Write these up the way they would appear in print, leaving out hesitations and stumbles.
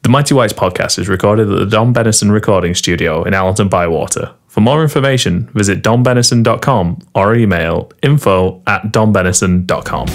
The Mighty Whites podcast is recorded at the Don Bennison Recording Studio in Allerton Bywater. For more information, visit donbennison.com or email info@donbennison.com.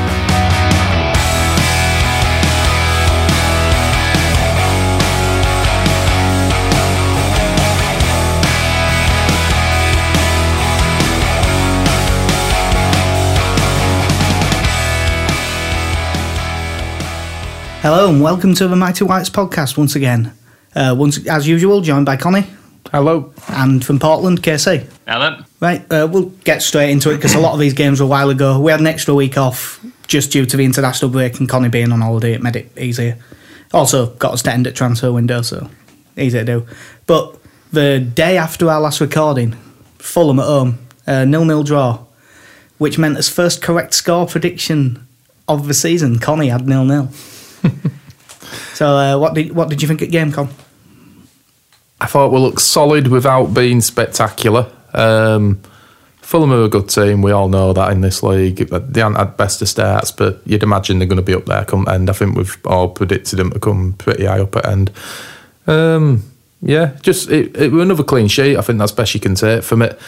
Hello and welcome to the Mighty Whites podcast once again. Once as usual, joined by Connie. Hello. And from Portland, KC. Alan. Right, we'll get straight into it because a lot of these games were a while ago. We had an extra week off just due to the international break and Connie being on holiday. It made it easier. Also got us to end at transfer window, so easy to do. But the day after our last recording, Fulham at home, 0-0 draw, which meant as first correct score prediction of the season, Connie had 0-0. So what did you think of the game, Con? I thought we looked solid without being spectacular. Fulham are a good team, we all know that in this league. They haven't had best of starts, but you'd imagine they're going to be up there come end. I think we've all predicted them to come pretty high up at end. It was another clean sheet. I think that's best you can take from it.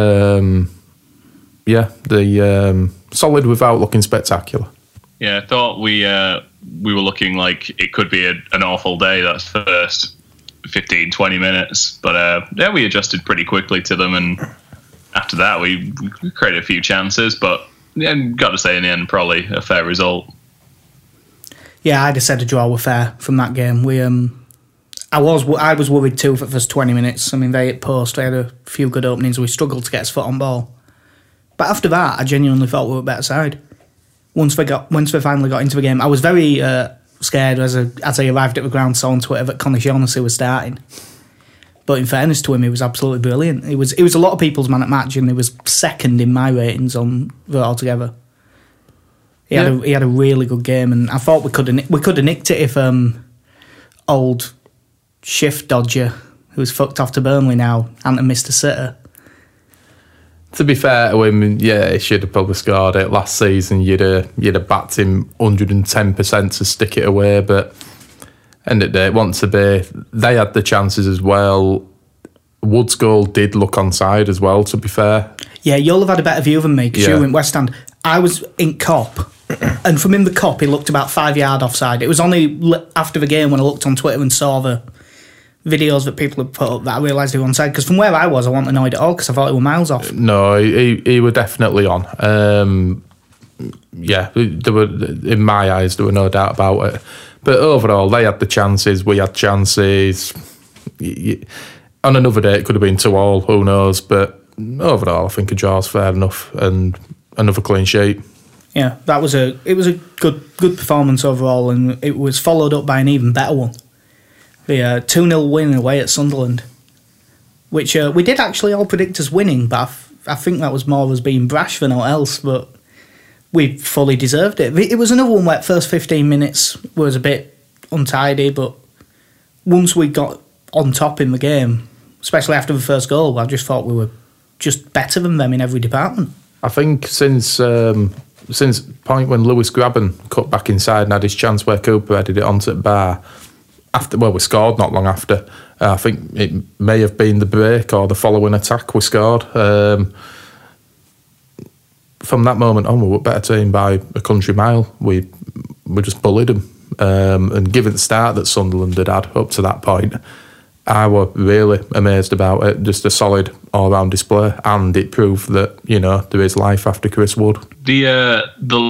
Solid without looking spectacular. Yeah, I thought we were looking like it could be an awful day that first 15, 20 minutes. But we adjusted pretty quickly to them. And after that, we created a few chances. But got to say, in the end, probably a fair result. Yeah, I'd have said a draw were fair from that game. I was worried too for the first 20 minutes. I mean, they hit post. They had a few good openings. We struggled to get his foot on ball. But after that, I genuinely thought we were a better side. Once we finally got into the game, I was very scared as I arrived at the ground, saw on Twitter that Conor Shaughnessy was starting. But in fairness to him, he was absolutely brilliant. He was a lot of people's man at match, and he was second in my ratings on the altogether. He had a really good game, and I thought we could have nicked it if old shift dodger who's fucked off to Burnley now hadn't missed a sitter. To be fair to him, he should have probably scored it last season. You'd have backed him 110% to stick it away, but end of the day, once a day, they had the chances as well. Wood's goal did look onside as well, to be fair. Yeah, you'll have had a better view than me because you were in West End. I was in Cop, and from in the Cop, he looked about 5 yards offside. It was only after the game when I looked on Twitter and saw the videos that people had put up that I realised he was onside, because from where I was, I wasn't annoyed at all because I thought he was miles off. No, he was definitely on. There were, in my eyes, there were no doubt about it. But overall, they had the chances, we had chances. On another day, it could have been 2-2, who knows? But overall, I think a draw's fair enough, and another clean sheet. Yeah, it was a good performance overall, and it was followed up by an even better one. The 2-0 win away at Sunderland, which we did actually all predict as winning, but I think that was more as being brash than all else, but we fully deserved it. It was another one where first 15 minutes was a bit untidy, but once we got on top in the game, especially after the first goal, I just thought we were just better than them in every department. I think since the point when Lewis Grabban cut back inside and had his chance where Cooper headed it onto the bar, we scored not long after. I think it may have been the break or the following attack we scored. From that moment on, we were a better team by a country mile. We just bullied them. And given the start that Sunderland had up to that point, I was really amazed about it. Just a solid all-round display, and it proved that there is life after Chris Wood. The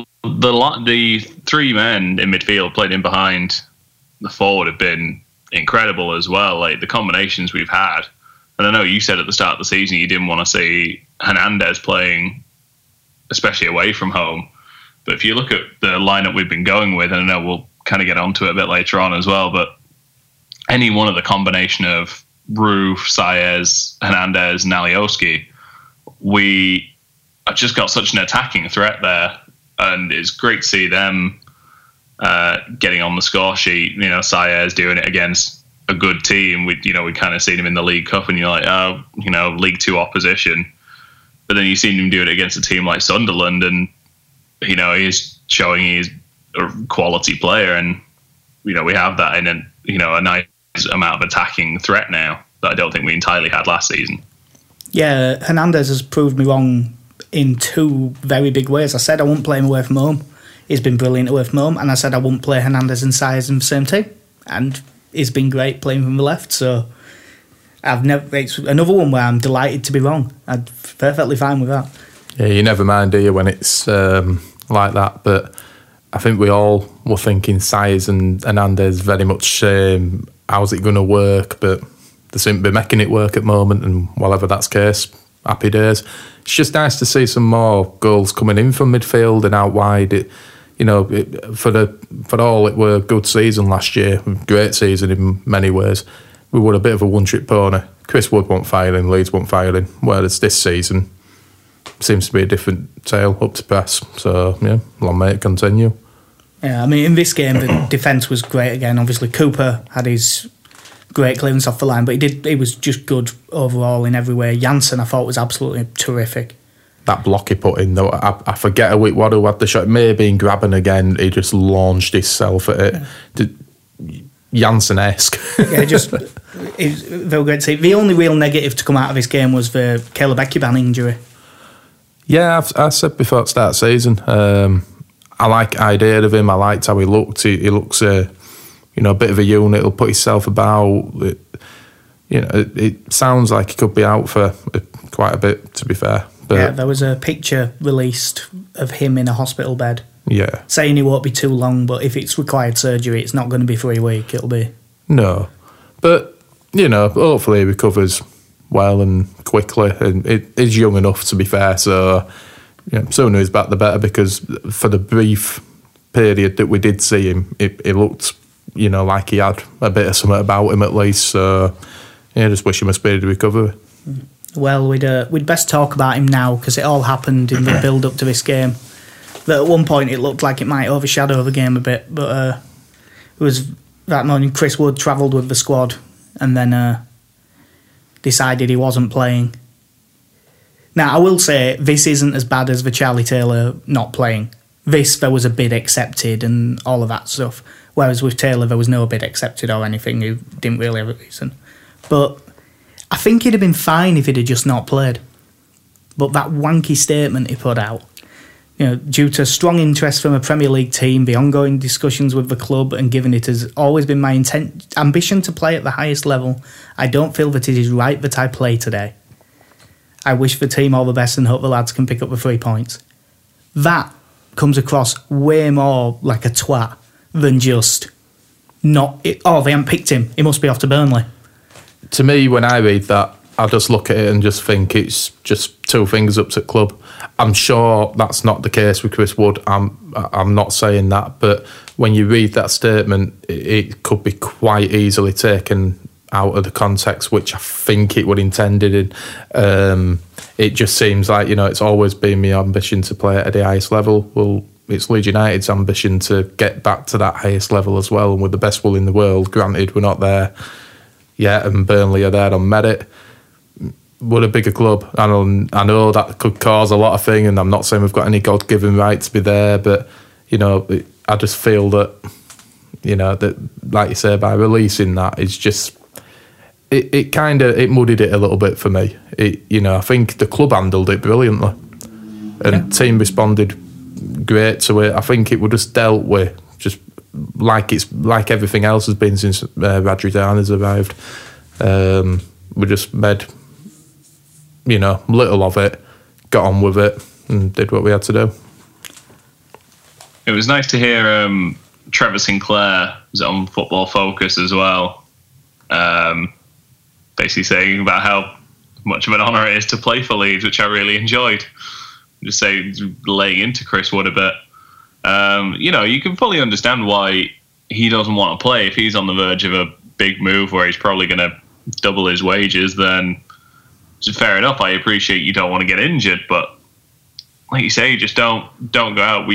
three men in midfield played in behind the forward have been incredible as well. Like the combinations we've had, and I know you said at the start of the season you didn't want to see Hernandez playing, especially away from home. But if you look at the lineup we've been going with, and I know we'll kind of get onto it a bit later on as well, but any one of the combination of Roof, Saez, Hernandez, and Alioski, we have just got such an attacking threat there, and it's great to see them getting on the score sheet. Saez doing it against a good team. We kind of seen him in the League Cup, and you're like, League Two opposition. But then you've seen him do it against a team like Sunderland, and he's showing he's a quality player. And we have that in a nice amount of attacking threat now that I don't think we entirely had last season. Yeah, Hernandez has proved me wrong in two very big ways. I said I wouldn't play him away from home. He's been brilliant away from home, and I said I wouldn't play Hernandez and Saez in the same team, and he's been great playing from the left. So it's another one where I'm delighted to be wrong. I'm perfectly fine with that. Yeah, you never mind, do you, when it's like that? But I think we all were thinking Saez and Hernandez very much. How's it going to work? But they seem to be making it work at the moment, and whatever that's the case, happy days. It's just nice to see some more goals coming in from midfield and out wide. For all, it were a good season last year, great season in many ways. We were a bit of a one-trick pony. Chris Wood won't firing, Leeds won't firing, whereas this season seems to be a different tale up to press. So, yeah, long may it continue. Yeah, I mean, in this game, the defence was great again. Obviously, Cooper had his great clearance off the line, but he was just good overall in every way. Janssen, I thought, was absolutely terrific. That block he put in, though, I forget who had the shot. It may have been Graben again. He just launched himself at it. Yeah. Janssen-esque. Yeah, it's very great to see. The only real negative to come out of this game was the Caleb Ekuban injury. Yeah, I said before at the start of the season, I like the idea of him. I liked how he looked. He looks a bit of a unit. He'll put himself about. It sounds like he could be out for quite a bit, to be fair. But yeah, there was a picture released of him in a hospital bed. Yeah. Saying he won't be too long, but if it's required surgery, it's not going to be for a week, it'll be. No. But, hopefully he recovers well and quickly. And it is young enough, to be fair, so sooner he's back the better, because for the brief period that we did see him, it looked, like he had a bit of something about him at least. So, just wish him a speedy recovery. Well, we'd best talk about him now, because it all happened in the build-up to this game. That at one point it looked like it might overshadow the game a bit, but it was that morning Chris Wood travelled with the squad and then decided he wasn't playing. Now, I will say, this isn't as bad as the Charlie Taylor not playing. There was a bid accepted and all of that stuff, whereas with Taylor there was no bid accepted or anything. He didn't really have a reason. But I think he'd have been fine if he'd have just not played. But that wanky statement he put out, due to strong interest from a Premier League team, the ongoing discussions with the club, and given it has always been my ambition to play at the highest level, I don't feel that it is right that I play today. I wish the team all the best and hope the lads can pick up the 3 points. That comes across way more like a twat than just they haven't picked him, he must be off to Burnley. To me, when I read that, I just look at it and just think it's just two fingers up to the club. I'm sure that's not the case with Chris Wood. I'm not saying that, but when you read that statement, it could be quite easily taken out of the context, which I think it was intended in. It just seems like, it's always been my ambition to play at the highest level. Well, it's Leeds United's ambition to get back to that highest level as well, and with the best will in the world. Granted, we're not there yet, and Burnley are there on merit. We're a bigger club. I know that could cause a lot of things, and I'm not saying we've got any God-given right to be there, but I just feel that that, like you say, by releasing that, it's just it muddied it a little bit for me. I think the club handled it brilliantly, and team responded great to it. I think it was just dealt with just like everything else has been since Radrijan has arrived. We just made little of it, got on with it, and did what we had to do. It was nice to hear Trevor Sinclair was on Football Focus as well, basically saying about how much of an honour it is to play for Leeds, which I really enjoyed. Just laying into Chris Wood a bit. You can fully understand why he doesn't want to play. If he's on the verge of a big move where he's probably going to double his wages, then fair enough. I appreciate you don't want to get injured, but like you say, just don't go out.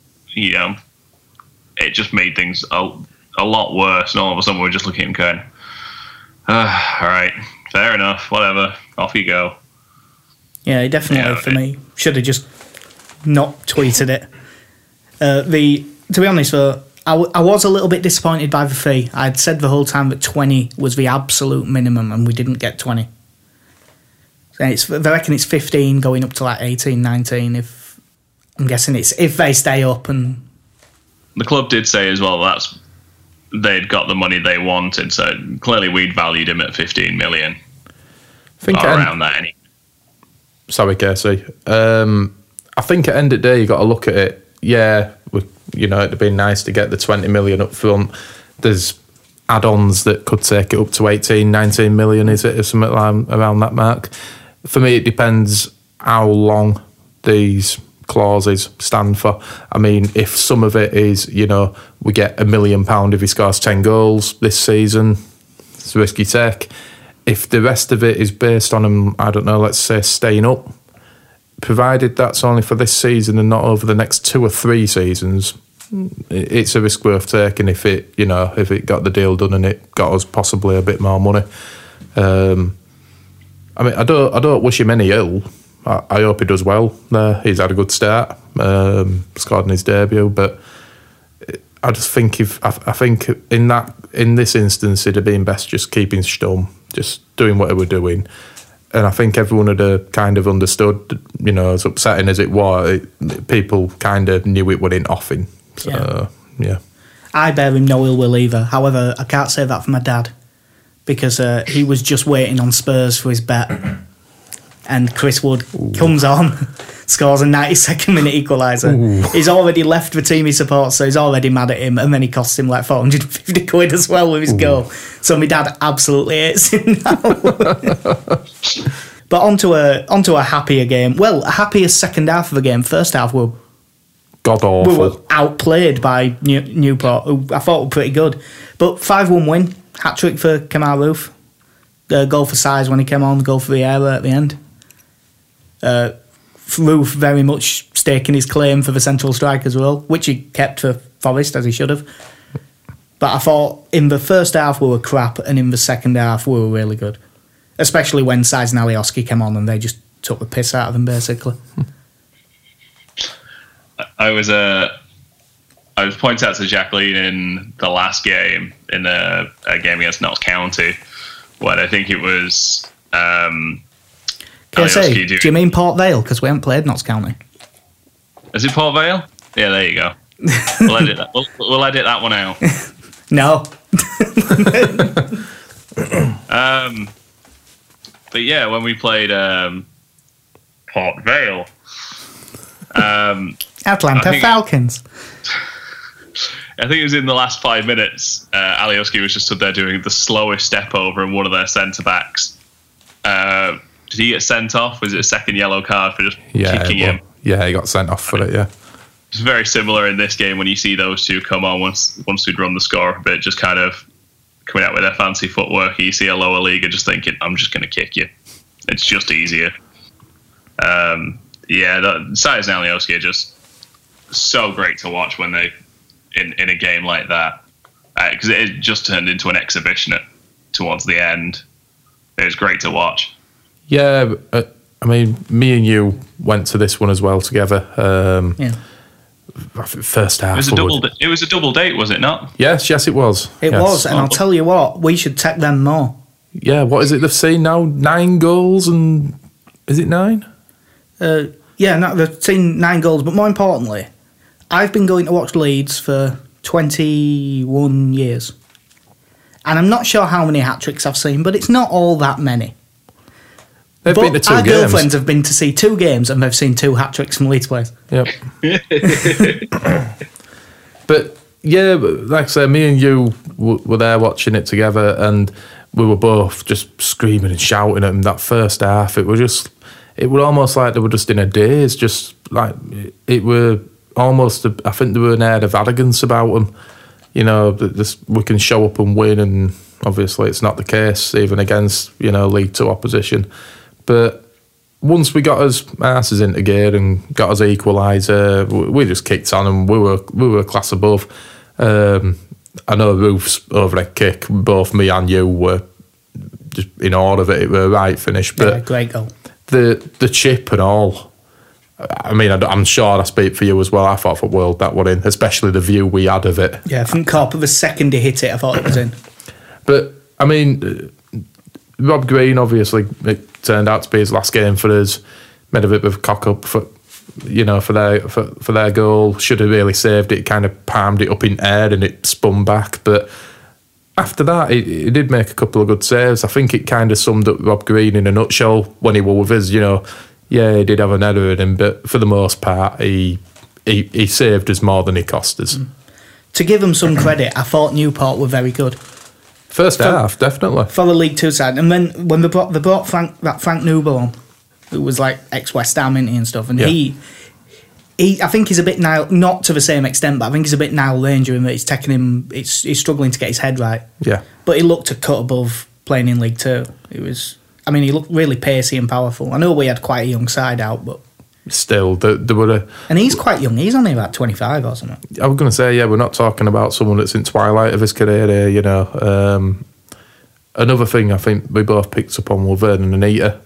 It just made things a lot worse, and all of a sudden we're just looking at him going, all right, fair enough, whatever, off you go. Yeah, definitely for me should have just not tweeted it. To be honest, though, I was a little bit disappointed by the fee. I'd said the whole time that 20 was the absolute minimum, and we didn't get 20. And I reckon it's 15 going up to like 18, 19. If I'm guessing it's if they stay up. And the club did say as well they'd got the money they wanted, so clearly we'd valued him at 15 million. I think around that anyway. Sorry, Casey. I think at the end of the day, you got to look at it. Yeah, it'd be nice to get the 20 million up front. There's add-ons that could take it up to 18, 19 million, is it? Or something around that mark. For me, it depends how long these clauses stand for. I mean, if some of it is, we get £1 million if he scores 10 goals this season, it's a risky take. If the rest of it is based on him, I don't know, let's say staying up, provided that's only for this season and not over the next 2 or 3 seasons, it's a risk worth taking if it got the deal done and it got us possibly a bit more money. I mean, I don't wish him any ill. I hope he does well there. He's had a good start, scored in his debut, but I just think I think in this instance it'd have been best just keeping stum, just doing what he was doing. And I think everyone had kind of understood, as upsetting as it was, people kind of knew it wasn't offing. So, yeah. I bear him no ill will either. However, I can't say that for my dad because he was just waiting on Spurs for his bet. And Chris Wood comes on, scores a 92nd minute equaliser. He's already left the team he supports, so he's already mad at him, and then he costs him like 450 quid as well with his goal. So my dad absolutely hates him now. But onto a happier game. Well, a happier second half of the game. First half we were outplayed by Newport, who I thought were pretty good. But 5-1 win, hat-trick for Kemar Roofe. Goal for size when he came on, goal for the error at the end. Roofe very much staking his claim for the central strike as well, which he kept for Forest, as he should have. But I thought in the first half we were crap, and in the second half we were really good. Especially when Size and Alioski came on and they just took the piss out of him, basically. I was pointing out to Jacqueline in the last game, in a game against Notts County, when I think it was... KSA, do you mean Port Vale? Because we haven't played Notts County. Is it Port Vale? Yeah, there you go. We'll edit that one out. No. But yeah, when we played Port Vale, Atlanta Falcons. I think it was in the last 5 minutes. Alioski was just stood there doing the slowest step over, and one of their centre backs. Did he get sent off? Was it a second yellow card for just kicking him? Yeah, he got sent off for it, yeah. It's very similar in this game when you see those two come on once we'd run the score up a bit, just kind of coming out with their fancy footwork. You see a lower leaguer just thinking, I'm just going to kick you. It's just easier. Size and Alioski are just so great to watch when they in a game like that, because it just turned into an exhibition towards the end. It was great to watch. Yeah, I mean, me and you went to this one as well together. First half. It was a double date, was it not? Yes, it was. It was, and I'll tell you what, we should take them more. Yeah, what is it they've seen now? 9 goals and... Is it 9? They've seen 9 goals, but more importantly, I've been going to watch Leeds for 21 years. And I'm not sure how many hat-tricks I've seen, but it's not all that many. They've been to 2 games. Our girlfriends have been to see 2 games and they've seen 2 hat-tricks from Leeds players. Yep. But, yeah, like I say, me and you were there watching it together, and we were both just screaming and shouting at them that first half. It was almost like they were just in a daze, just like it were almost, I think there were an air of arrogance about them. We can show up and win, and obviously it's not the case, even against, League 2 opposition. But once we got us asses into gear and got us equaliser, we just kicked on, and we were a class above. I know Roofe's overhead kick, both me and you were just in awe of it. It was a right finish, but great goal. The chip and all, I mean, I'm sure I speak for you as well. I thought for World that one in, especially the view we had of it. Yeah, from Corp, the second he hit it, I thought it was in. But, I mean, Rob Green, obviously, it turned out to be his last game for us. Made a bit of a cock-up for their goal. Should have really saved it, kind of palmed it up in air and it spun back. But after that, he did make a couple of good saves. I think it kind of summed up Rob Green in a nutshell when he were with us, Yeah, he did have an error in him, but for the most part, he saved us more than he cost us. To give him some credit, I thought Newport were very good. First half, definitely. For the League Two side. And then when they brought Frank Newell on, who was like ex-West Ham and stuff, and he I think he's a bit now, not to the same extent, but I think he's a bit now Ranger in that it's taking him, he's struggling to get his head right. Yeah. But he looked a cut above playing in League Two. He looked really pacey and powerful. I know we had quite a young side out, but still, there were and he's quite young. He's only about 25 or something. I was going to say, we're not talking about someone that's in twilight of his career here, Another thing I think we both picked up on with Vernon Anita.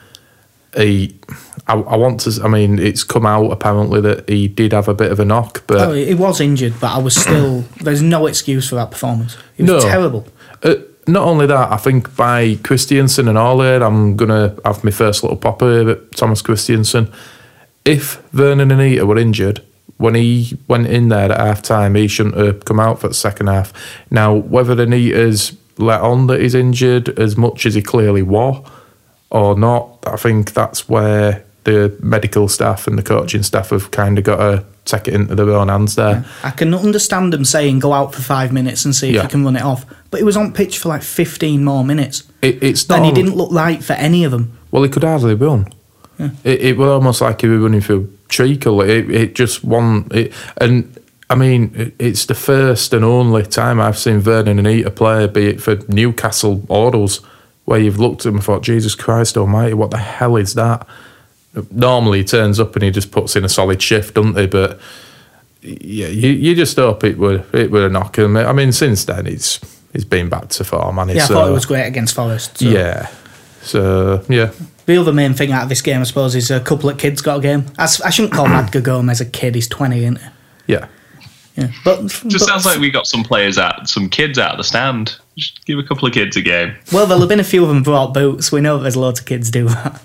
It's come out apparently that he did have a bit of a knock, but he was injured, but I was still. There's no excuse for that performance. It was terrible. Not only that, I think by Christiansen and all that, I'm going to have my first little popper at Thomas Christiansen. If Vernon Anita were injured, when he went in there at half-time, he shouldn't have come out for the second half. Now, whether Anita's let on that he's injured as much as he clearly was or not, I think that's where the medical staff and the coaching staff have kind of got to take it into their own hands there. Yeah. I can understand them saying go out for 5 minutes and see if you can run it off, but he was on pitch for like 15 more minutes. It's not, and he didn't look right for any of them. Well, he could hardly run. Yeah. It was almost like he was running through treacle. It just won. And I mean, it's the first and only time I've seen Vernon Anita play, be it for Newcastle or us, where you've looked at him and thought, Jesus Christ almighty, what the hell is that? Normally he turns up and he just puts in a solid shift, doesn't he? But yeah, you just hope it would a knock. I mean, since then he's been back to form, and I thought it was great against Forest. So. Yeah, so yeah. The other main thing out of this game, I suppose, is a couple of kids got a game. I shouldn't call Edgar Gomez a kid. He's 20, isn't he? Yeah. Yeah, but sounds like we got some kids out of the stand. Just give a couple of kids a game. Well, there'll have been a few of them brought boots. We know there's loads of kids do that.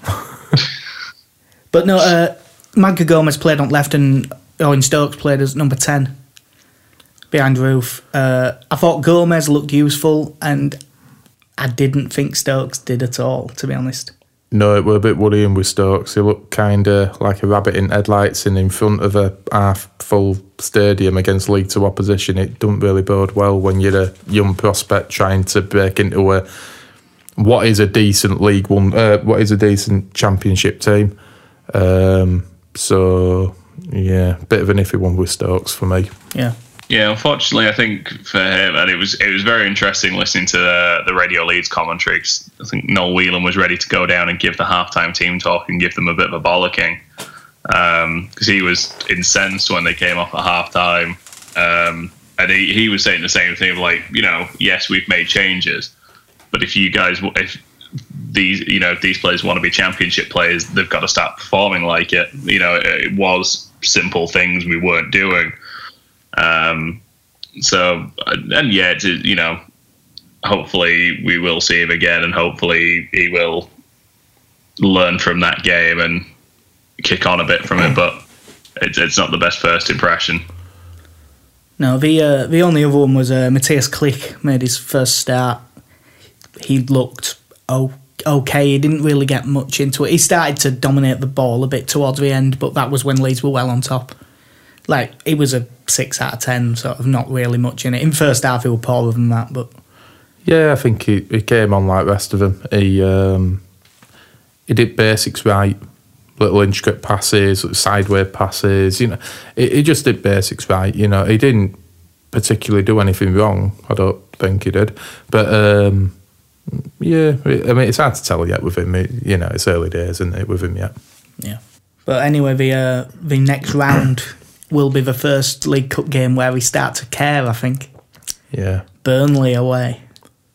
But no, Magda Gomez played on left and Owen Stokes played as number 10 behind Roof. I thought Gomez looked useful and I didn't think Stokes did at all, to be honest. No, it were a bit worrying with Stokes. He looked kind of like a rabbit in headlights and in front of a half-full stadium against League Two opposition. It doesn't really bode well when you're a young prospect trying to break into what is a decent League One, what is a decent Championship team. So, yeah, bit of an iffy one with Stokes for me. Yeah. Yeah, unfortunately, I think for him, and it was very interesting listening to the Radio Leeds commentary. 'Cause I think Noel Whelan was ready to go down and give the halftime team talk and give them a bit of a bollocking, because he was incensed when they came off at halftime, and he was saying the same thing, like, yes, we've made changes, but if these players want to be Championship players, they've got to start performing like it. It was simple things we weren't doing. Hopefully we will see him again, and hopefully he will learn from that game and kick on a bit from it, but it's not the best first impression. No, the only other one was Matthias Klick made his first start. He looked okay. He didn't really get much into it. He started to dominate the ball a bit towards the end, but that was when Leeds were well on top. Like, it was a 6 out of 10, sort of not really much in it. In first half, he was poorer than that, but... Yeah, I think he came on like the rest of them. He did basics right, little intricate passes, sideways passes, He just did basics right, He didn't particularly do anything wrong, I don't think he did. But, yeah, I mean, it's hard to tell yet with him. It's early days, isn't it, with him yet? Yeah. But anyway, the next round... will be the first League Cup game where we start to care, I think. Yeah. Burnley away.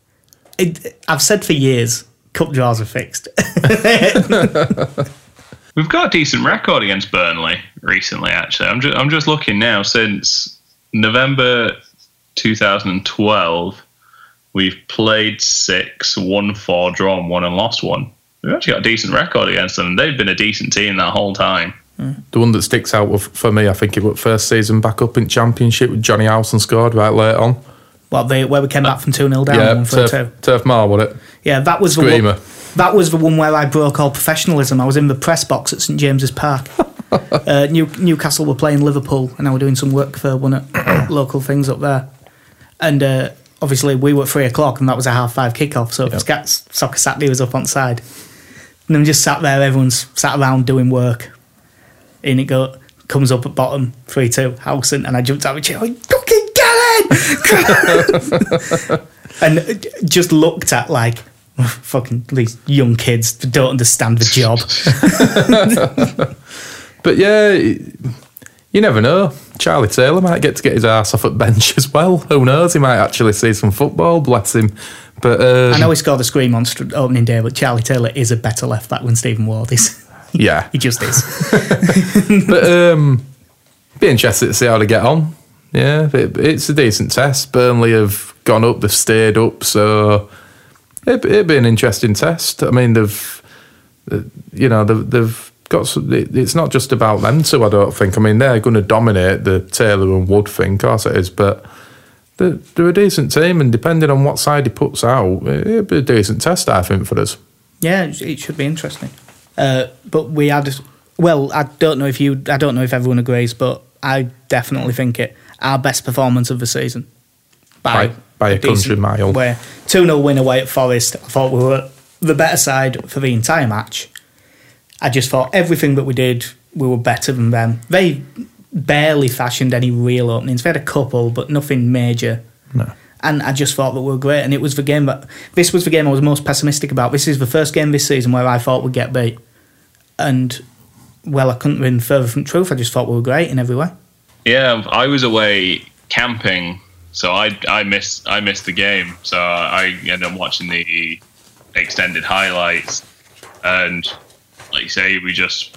I've said for years, cup draws are fixed. We've got a decent record against Burnley recently, actually. I'm just looking now. Since November 2012, we've played 6, won 4, drawn 1, and lost 1. We've actually got a decent record against them. They've been a decent team that whole time. The one that sticks out for me, I think it was first season back up in Championship with Johnny Howson scored right late on. Where we came back from 2-0 down, 1-2. Turf Moor, wasn't it? Yeah, that was Screamer. That was the one where I broke all professionalism. I was in the press box at St James's Park. Newcastle were playing Liverpool, and I was doing some work for one of local things up there. And obviously, we were at 3:00, and that was a 5:30 kickoff. So Soccer Saturday was up on side, and I'm just sat there. Everyone's sat around doing work, and it comes up at bottom 3-2 Howson, and I jumped out of my chair, like, fucking get in! And just looked at like, fucking these young kids don't understand the job. But yeah, you never know. Charlie Taylor might get his arse off at bench as well. Who knows? He might actually see some football. Bless him. But I know he scored a scream on opening day, but Charlie Taylor is a better left back than Stephen Ward is. Yeah, he just is. But be interested to see how they get on. Yeah, it's a decent test. Burnley have gone up, they've stayed up, so it'd be an interesting test. I mean, they've got some, it's not just about them two, I don't think. I mean, they're going to dominate the Taylor and Wood thing, of course it is, but they're a decent team, and depending on what side he puts out, it'd be a decent test, I think, for us. Yeah, it should be interesting. But we had, well, I don't know if everyone agrees, but I definitely think our best performance of the season. By a country mile. 2-0 win away at Forest. I thought we were the better side for the entire match. I just thought everything that we did, we were better than them. They barely fashioned any real openings. They had a couple, but nothing major. No. And I just thought that we were great. And this was the game I was most pessimistic about. This is the first game this season where I thought we'd get beat. And, well, I couldn't have been further from truth. I just thought we were great in every way. Yeah, I was away camping, so I missed the game. So I ended up watching the extended highlights, and like you say, we just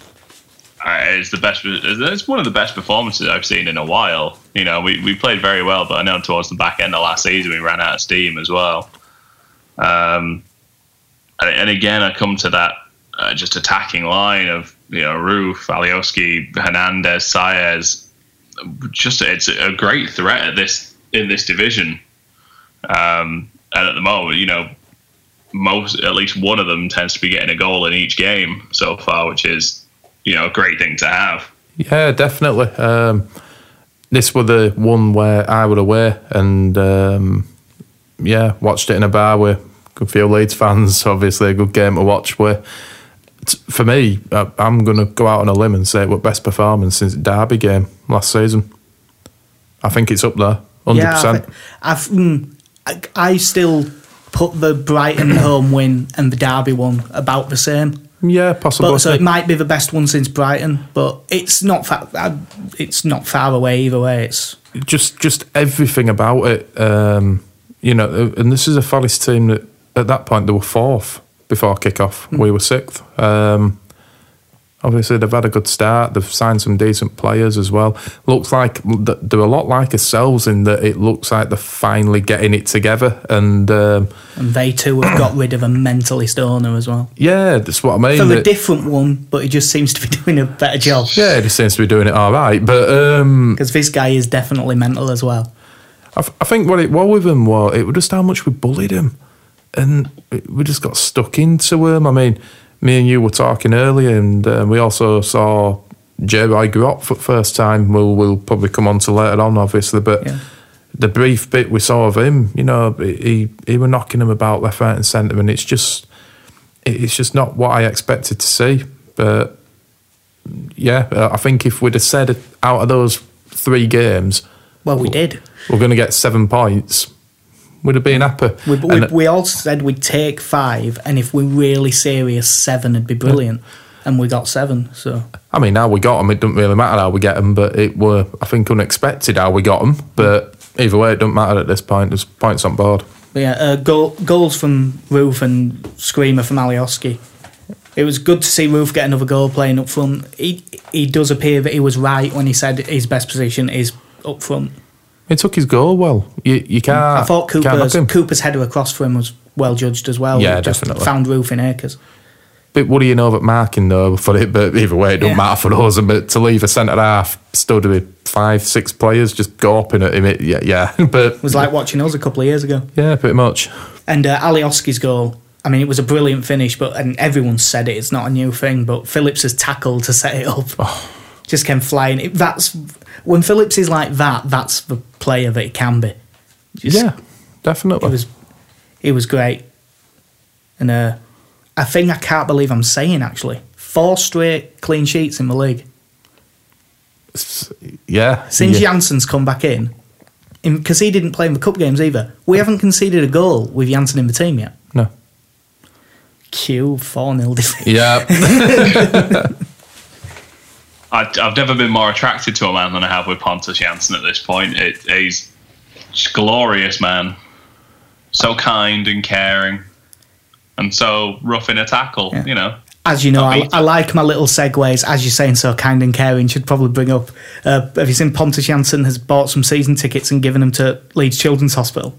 it's one of the best performances I've seen in a while. You know, we played very well, but I know towards the back end of last season we ran out of steam as well. And again, I come to that just attacking line of, you know, Roof, Alioski, Hernandez, Saez. Just it's a great threat in this division. And at the moment, you know, at least one of them tends to be getting a goal in each game so far, which is, you know, a great thing to have. Yeah, definitely. This was the one where I was away and watched it in a bar with a few Leeds fans. Obviously, a good game to watch. Where, for me, I'm going to go out on a limb and say it was best performance since the Derby game last season. I think it's up there, 100%. Yeah, I still put the Brighton home win and the Derby one about the same. Yeah, possibly. So it might be the best one since Brighton, but it's not far away either way. It's just everything about it. You know, and this is a Forest team that at that point they were 4th before kick-off. We were 6th. Obviously, they've had a good start. They've signed some decent players as well. Looks like they're a lot like ourselves in that it looks like they're finally getting it together. And they too have got rid of a mentalist owner as well. Yeah, that's what I mean. For a different one, but he just seems to be doing a better job. Yeah, he seems to be doing it all right. But because this guy is definitely mental as well. I think what it was with him was it was just how much we bullied him. And we just got stuck into him. I mean, me and you were talking earlier, and we also saw J-Roy grew up for the first time. We'll probably come on to later on, obviously, but the brief bit we saw of him, you know, he were knocking him about left, right and centre, and it's just not what I expected to see. But yeah, I think if we'd have said out of those 3 games, well, we did. We're going to get 7 points. We'd have been happy. We all said we'd take 5, and if we're really serious, 7 would be brilliant. And we got 7. So I mean, how we got them, it doesn't really matter how we get them, but it were, I think, unexpected how we got them. But either way, it doesn't matter at this point. There's points on board. But yeah, goals from Roof and Screamer from Alioski. It was good to see Roof get another goal playing up front. He does appear that he was right when he said his best position is up front. He took his goal well. You can't. I thought can't knock him. Cooper's header across for him was well judged as well. Yeah, He just definitely. found Roof in acres. Bit what do you know about marking though for it, but either way it doesn't matter for us. But to leave a centre half stood with 5-6 players just gawping at him, but It was like watching us a couple of years ago. yeah, pretty much. And Alioski's goal, I mean, it was a brilliant finish, and everyone said it, it's not a new thing, but Phillips' tackle to set it up just came flying. When Phillips is like that, that's the player that he can be. Yeah, definitely. It was great. And a thing I can't believe I'm saying, actually, 4 straight clean sheets in the league. Yeah. Since Jansen's come back in, because he didn't play in the cup games either, we haven't conceded a goal with Jansen in the team yet. No. Q 4-0 defeat. Yeah. I've never been more attracted to a man than I have with Pontus Jansson at this point. He's just glorious, man. So kind and caring, and so rough in a tackle. Yeah. You know. As you know, I like my little segues. As you're saying, so kind and caring, should probably bring up. Have you seen Pontus Jansson has bought some season tickets and given them to Leeds Children's Hospital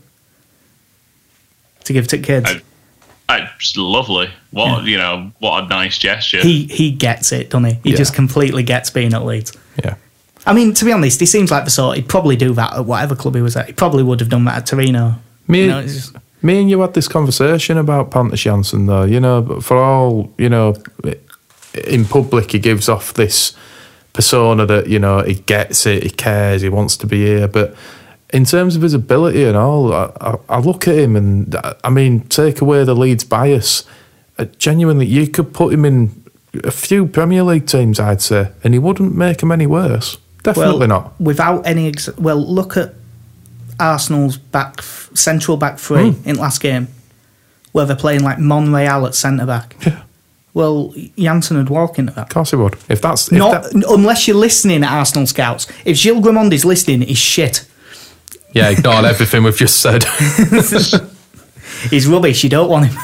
to give to kids? Just lovely. What a nice gesture. He gets it, doesn't he? He just completely gets being at Leeds. Yeah. I mean, to be honest, he seems like the sort. He'd probably do that at whatever club he was at. He probably would have done that at Torino. Me and you had this conversation about Pontus Jansson, though. You know, but for all in public, he gives off this persona that he gets it, he cares, he wants to be here. But in terms of his ability and all, I look at him and I mean, take away the Leeds bias. Genuinely, you could put him in a few Premier League teams, I'd say, and he wouldn't make them any worse. Definitely not. Without any. Look at Arsenal's central back three in last game, where they're playing like Monreal at centre back. Yeah. Well, Janssen would walk into that. Of course he would. Unless you're listening at Arsenal scouts. If Gilles Grimond is listening, he's shit. Yeah, ignore everything we've just said. He's rubbish. You don't want him.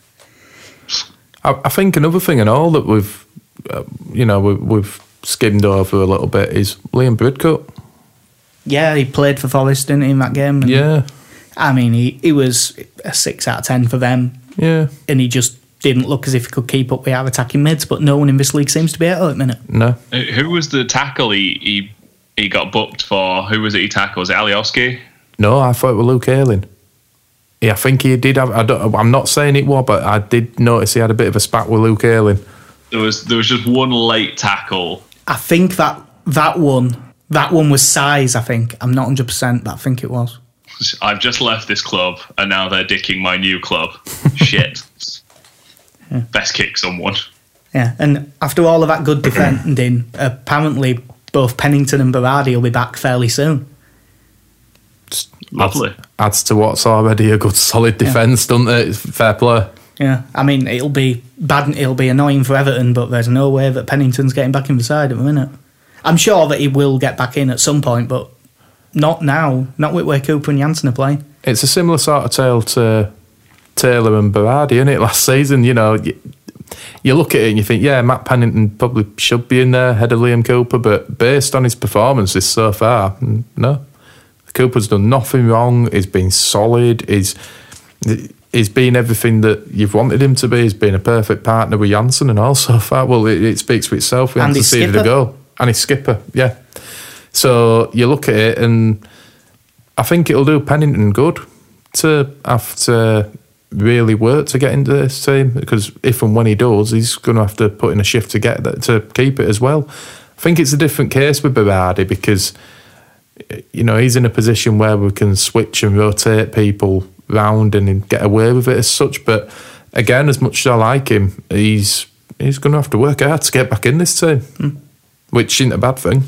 I think another thing and all that we've skimmed over a little bit is Liam Bridcut. Yeah, he played for Forest, didn't he, in that game? Yeah. I mean, he was a 6 out of 10 for them. Yeah. And he just didn't look as if he could keep up with our attacking mids, but no one in this league seems to be able at the minute. No. Who was the tackle he got booked for? Who was it he tackled? Was it Alioski? No, I thought it was Luke Ayling. Yeah, I think he did have... I'm not saying it was, but I did notice he had a bit of a spat with Luke Ayling. There was just one late tackle. I think that one was size, I think. I'm not 100%, but I think it was. I've just left this club, and now they're dicking my new club. Shit. Yeah. Best kick someone. Yeah, and after all of that good defending, apparently both Pennington and Berardi will be back fairly soon. Lovely. Adds to what's already a good solid defence, doesn't it? It's fair play. Yeah, I mean, it'll be bad, it'll be annoying for Everton, but there's no way that Pennington's getting back in the side at the minute. I'm sure that he will get back in at some point, but not now. Not with where Cooper and Janssen are playing. It's a similar sort of tale to Taylor and Berardi, isn't it? Last season, you look at it and you think, yeah, Matt Pennington probably should be in there ahead of Liam Cooper, but based on his performances so far, no. Cooper's done nothing wrong. He's been solid. He's been everything that you've wanted him to be. He's been a perfect partner with Janssen and all so far. Well, it speaks for itself. We haven't conceded a goal. And his skipper, yeah. So you look at it and I think it'll do Pennington good to have to really work to get into this team, because if and when he does, he's going to have to put in a shift to keep it as well. I think it's a different case with Berardi because he's in a position where we can switch and rotate people round and get away with it as such. But again, as much as I like him, he's going to have to work hard to get back in this team, which isn't a bad thing.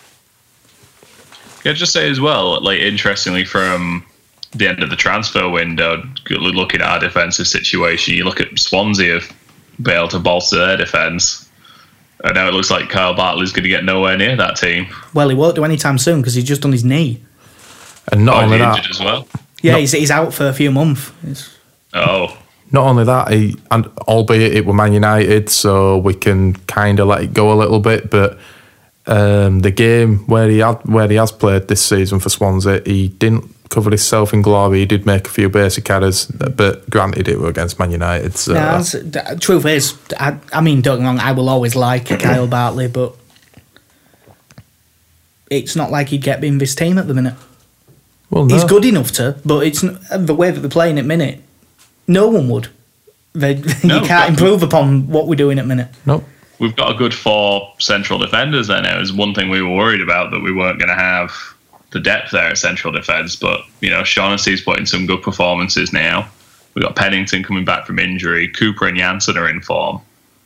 Yeah, just say as well, like, interestingly, from the end of the transfer window, looking at our defensive situation, you look at Swansea have been able to bolster their defence. And now it looks like Kyle Bartley's going to get nowhere near that team. Well, he won't do anytime soon because he's just done his knee. And not only that, injured as well. Yeah, he's out for a few months. not only that, and albeit it were Man United, so we can kind of let it go a little bit, but the game where he has played this season for Swansea, he didn't cover himself in glory. He did make a few basic errors, but granted, it were against Man United. So. Truth is, I mean, don't get me wrong, I will always like Kyle Bartley, but it's not like he'd get in this team at the minute. Well, no. He's good enough to, but it's the way that they're playing at minute. No one would. You can't improve upon what we're doing at minute. Nope. We've got a good 4 central defenders there now. It was one thing we were worried about, that we weren't going to have the depth there at central defence. But, Shaughnessy's putting some good performances now. We've got Pennington coming back from injury. Cooper and Janssen are in form.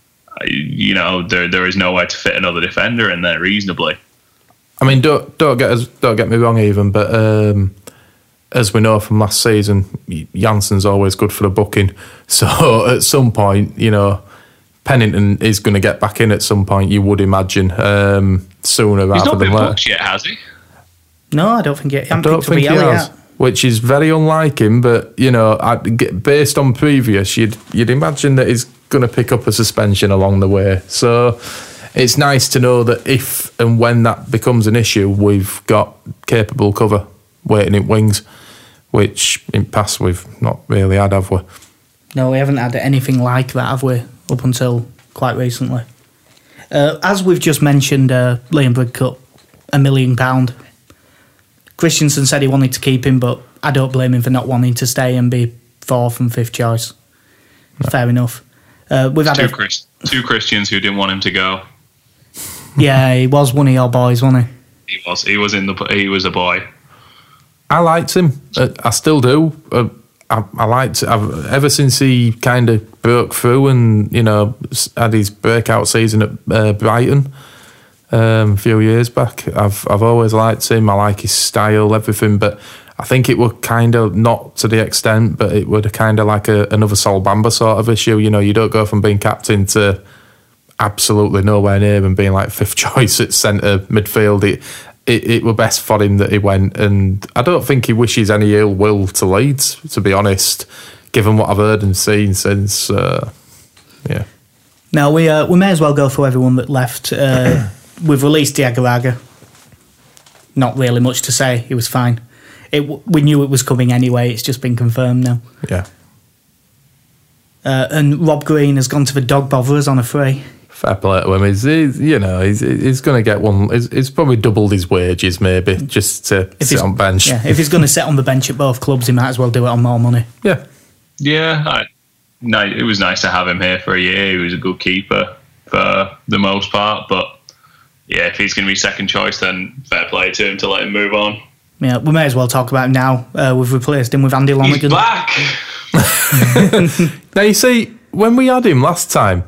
There is nowhere to fit another defender in there reasonably. I mean, don't get me wrong, even, but as we know from last season, Janssen's always good for the booking. So at some point, Pennington is going to get back in at some point. You would imagine sooner rather than later. He's not been booked yet, has he? No, I don't think he. I don't think he has, which is very unlike him. But based on previous, you'd imagine that he's going to pick up a suspension along the way. So it's nice to know that if and when that becomes an issue, we've got capable cover waiting in wings, which in past we've not really had, have we? No, we haven't had anything like that, have we? Up until quite recently. As we've just mentioned, Liam Bridcut, £1 million. Christensen said he wanted to keep him, but I don't blame him for not wanting to stay and be 4th and 5th choice. No. Fair enough. We've had two Christians who didn't want him to go. Yeah, he was one of your boys, wasn't he? He was a boy. I liked him. I still do. I liked. Ever since he kind of broke through and had his breakout season at Brighton a few years back. I've always liked him. I like his style, everything. But I think it were kind of not to the extent, but it would kind of like another Sol Bamba sort of issue. You don't go from being captain to absolutely nowhere near and being like 5th choice at centre midfield. It were best for him that he went, and I don't think he wishes any ill will to Leeds, to be honest, given what I've heard and seen since. Yeah. Now we may as well go through everyone that left. We've released Diagouraga. Not really much to say. He was fine. We knew it was coming anyway. It's just been confirmed now. Yeah. And Rob Green has gone to the Dog Botherers on a free. Fair play to him. He's going to get one. He's probably doubled his wages, maybe, just to sit on bench. Yeah, if he's going to sit on the bench at both clubs, he might as well do it on more money. Yeah. Yeah, it was nice to have him here for a year. He was a good keeper for the most part. But, yeah, if he's going to be second choice, then fair play to him to let him move on. Yeah, we may as well talk about him now. We've replaced him with Andy Lonergan. He's back! Now, you see, when we had him last time,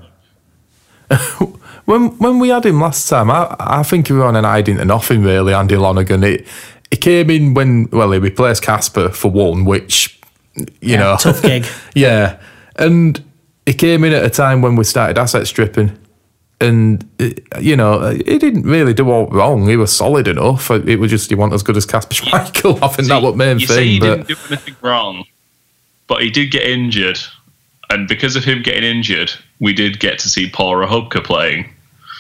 when we had him last time, I think he was on an hiding to nothing, really, Andy Lonergan. He came in when, he replaced Casper for one, which, tough gig. Yeah. And he came in at a time when we started asset stripping. And, he didn't really do all wrong. He was solid enough. It was just he wasn't as good as Casper Schmeichel. I think that was the main thing. Say he didn't do anything wrong, but he did get injured. And because of him getting injured, we did get to see Paul Rachubka playing.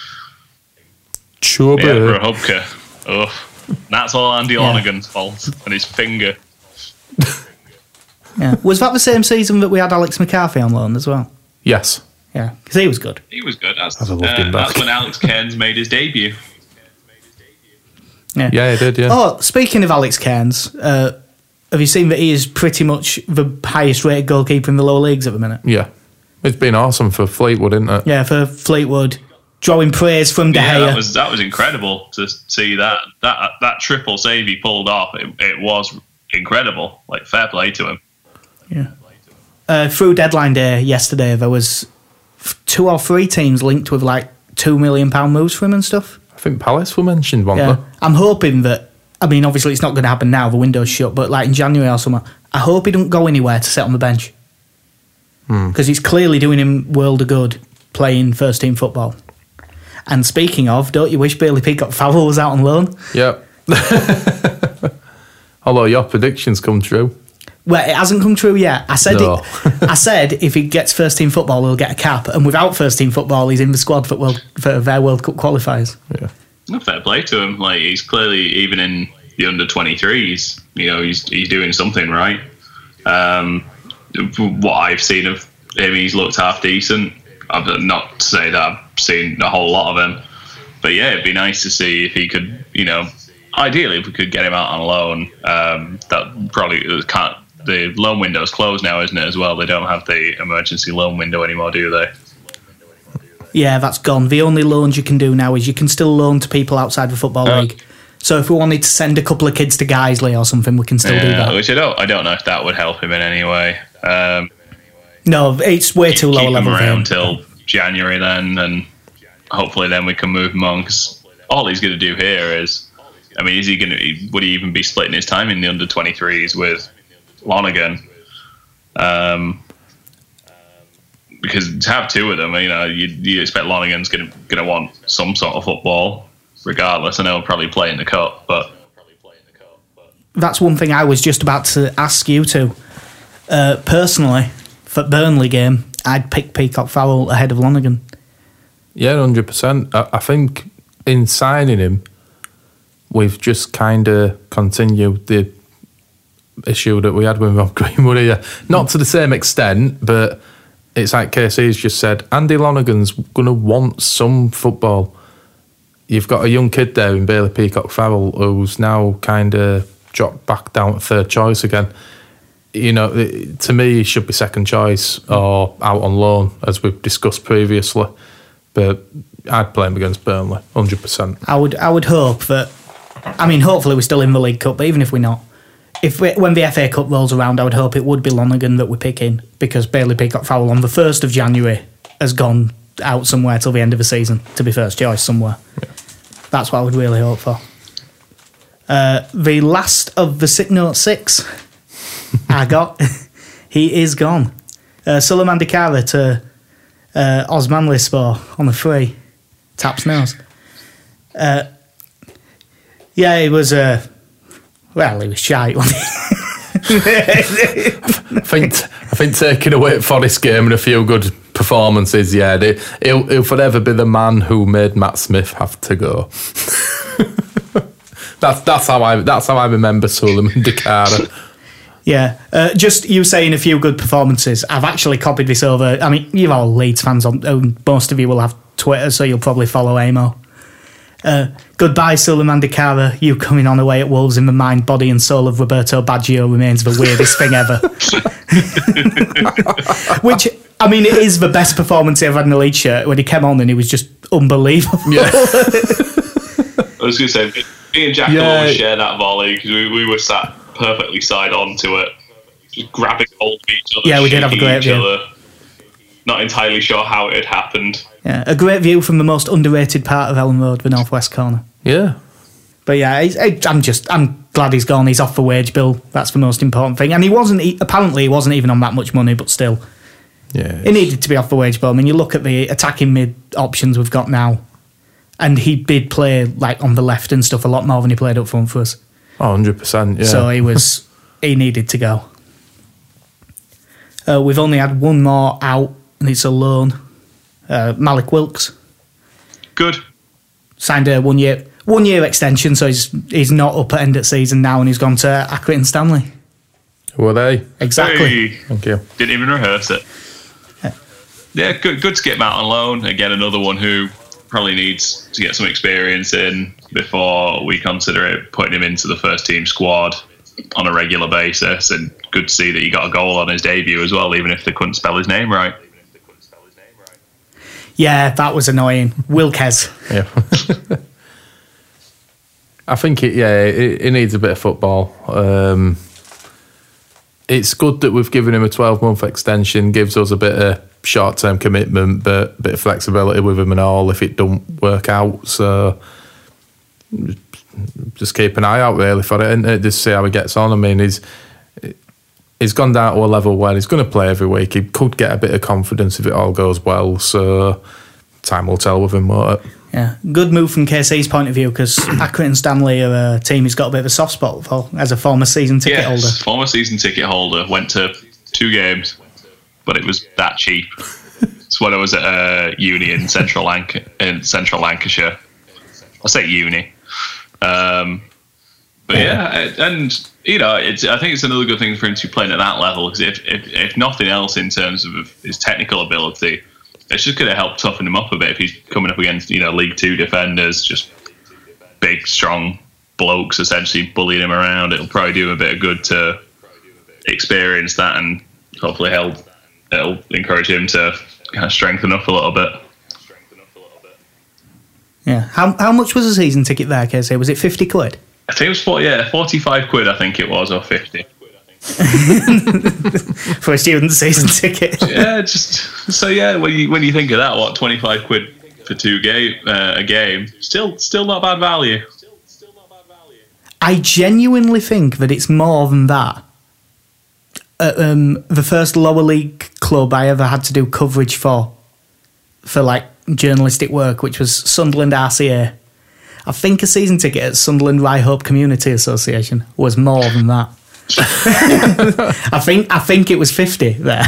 Sure, yeah, Rachubka. Oh, that's all Andy Lonergan's fault and his finger. Yeah, was that the same season that we had Alex McCarthy on loan as well? Yes. Yeah, because he was good. He was good. That's when Alex Cairns made his debut. Yeah, he did, yeah. Oh, speaking of Alex Cairns, have you seen that he is pretty much the highest rated goalkeeper in the lower leagues at the minute? Yeah. It's been awesome for Fleetwood, isn't it? Yeah, for Fleetwood. Drawing praise from De Gea. Yeah, that was incredible to see that triple save he pulled off. It was incredible. Like, fair play to him. Yeah. Through deadline day yesterday, there was 2 or 3 teams linked with like £2 million moves for him and stuff. I think Palace were mentioned, weren't they? I'm hoping that, obviously it's not going to happen now, the window's shut, but like in January or something, I hope he don't go anywhere to sit on the bench. Because he's clearly doing him world of good playing first team football. And speaking of, don't you wish Bailey Peacock-Farrell was out on loan? Yep. Although your predictions come true. Well, it hasn't come true yet. I said No. I said if he gets first team football, he'll get a cap, and without first team football, he's in the squad for their World Cup qualifiers. Yeah. No, fair play to him. Like, he's clearly, even in the under 23s, he's doing something right. What I've seen of him, he's looked half decent. I'm not to say that I've seen a whole lot of him, but yeah, it'd be nice to see if he could, ideally if we could get him out on loan. That probably can't. The loan window's closed now, isn't it? As well, they don't have the emergency loan window anymore, do they? Yeah, that's gone. The only loans you can do now is you can still loan to people outside the Football League. So if we wanted to send a couple of kids to Guiseley or something, we can still do that. Which I don't know if that would help him in any way. No, it's way too low Keep level him for him. around till January then, and hopefully then we can move him on. Because all he's going to do here is, would he even be splitting his time in the under 23s with Lonergan? Because to have two of them, you expect Lonergan's going to want some sort of football, regardless. I know he'll probably play in the cup, but That's one thing I was just about to ask you to. Personally, for Burnley game, I'd pick Peacock Farrell ahead of Lonergan. Yeah, 100%. I think in signing him, we've just kind of continued the issue that we had with Rob Greenwood here. Not to the same extent, but it's like KC's just said, Andy Lonergan's going to want some football. You've got a young kid there in Bailey Peacock Farrell who's now kind of dropped back down to third choice again. To me, he should be second choice or out on loan, as we've discussed previously. But I'd play him against Burnley, 100%. I would hope that. Hopefully we're still in the League Cup, but even if we're not, when the FA Cup rolls around, I would hope it would be Lonergan that we're picking, because Bailey Peacock Farrell on the 1st of January has gone out somewhere till the end of the season to be first choice somewhere. Yeah. That's what I would really hope for. The last of the six I got, he is gone. Suleiman Dikara to Osmanlispor on a free. Taps nose. Yeah, he was. He was shite, wasn't he? I think taking away Forest game and a few good performances, he'll forever be the man who made Matt Smith have to go. that's how I remember Suleiman Dikara. Yeah, just you saying a few good performances. I've actually copied this over. You're all Leeds fans. Most of you will have Twitter, so you'll probably follow Amo. Goodbye, Suleiman Dikara. You coming on away at Wolves in the mind, body and soul of Roberto Baggio remains the weirdest thing ever. Which, it is the best performance he ever had in the Leeds shirt when he came on and he was just unbelievable. Yeah. I was going to say, me and Jack will always share that volley because we were sat perfectly side on to it, just grabbing hold of each other. Yeah, we did have a great view. Other. Not entirely sure how it had happened. Yeah, a great view from the most underrated part of Ellen Road, the northwest corner. Yeah. But yeah, I'm glad he's gone. He's off the wage bill. That's the most important thing. And apparently he wasn't even on that much money, but still. Yeah. He needed to be off the wage bill. You look at the attacking mid options we've got now, and he did play on the left and stuff a lot more than he played up front for us. Oh, 100%, yeah. So he needed to go. We've only had one more out, and it's a loan. Malik Wilkes. Good. Signed a 1 year extension, so he's not up at end of season now, and he's gone to Accrington Stanley. Who are they? Exactly. Hey, thank you. Didn't even rehearse it. Yeah, good to get him out on loan. Again, another one who probably needs to get some experience in before we consider putting him into the first team squad on a regular basis. And good to see that he got a goal on his debut as well, even if they couldn't spell his name right. Yeah, that was annoying. Wilkes. Yeah. I think it needs a bit of football. It's good that we've given him a 12-month extension, gives us a bit of short-term commitment, but a bit of flexibility with him and all if it don't work out. So just keep an eye out really for it and just see how he gets on. He's gone down to a level where he's going to play every week. He could get a bit of confidence if it all goes well. So time will tell with him, won't it? Yeah, good move from KC's point of view because Accrington Stanley are a team he's got a bit of a soft spot for as a former season ticket holder. Former season ticket holder. Went to 2 games, but it was that cheap. It's when I was at uni in central Lancashire. I say uni. But yeah, and I think it's another good thing for him to be playing at that level because if nothing else in terms of his technical ability, it's just going to help toughen him up a bit if he's coming up against League Two defenders, just big, strong blokes essentially bullying him around. It'll probably do him a bit of good to experience that, and hopefully it'll encourage him to kind of strengthen up a little bit. Yeah. How much was a season ticket there, KC? Was it 50 quid? I think it was 45 quid, I think it was, or 50. For a student season ticket. Yeah, when you think of that, what, 25 quid for a game, still not bad value. I genuinely think that it's more than that. The first lower league club I ever had to do coverage for like journalistic work, which was Sunderland RCA. I think a season ticket at Sunderland Rye Hope Community Association was more than that. I think it was 50 there.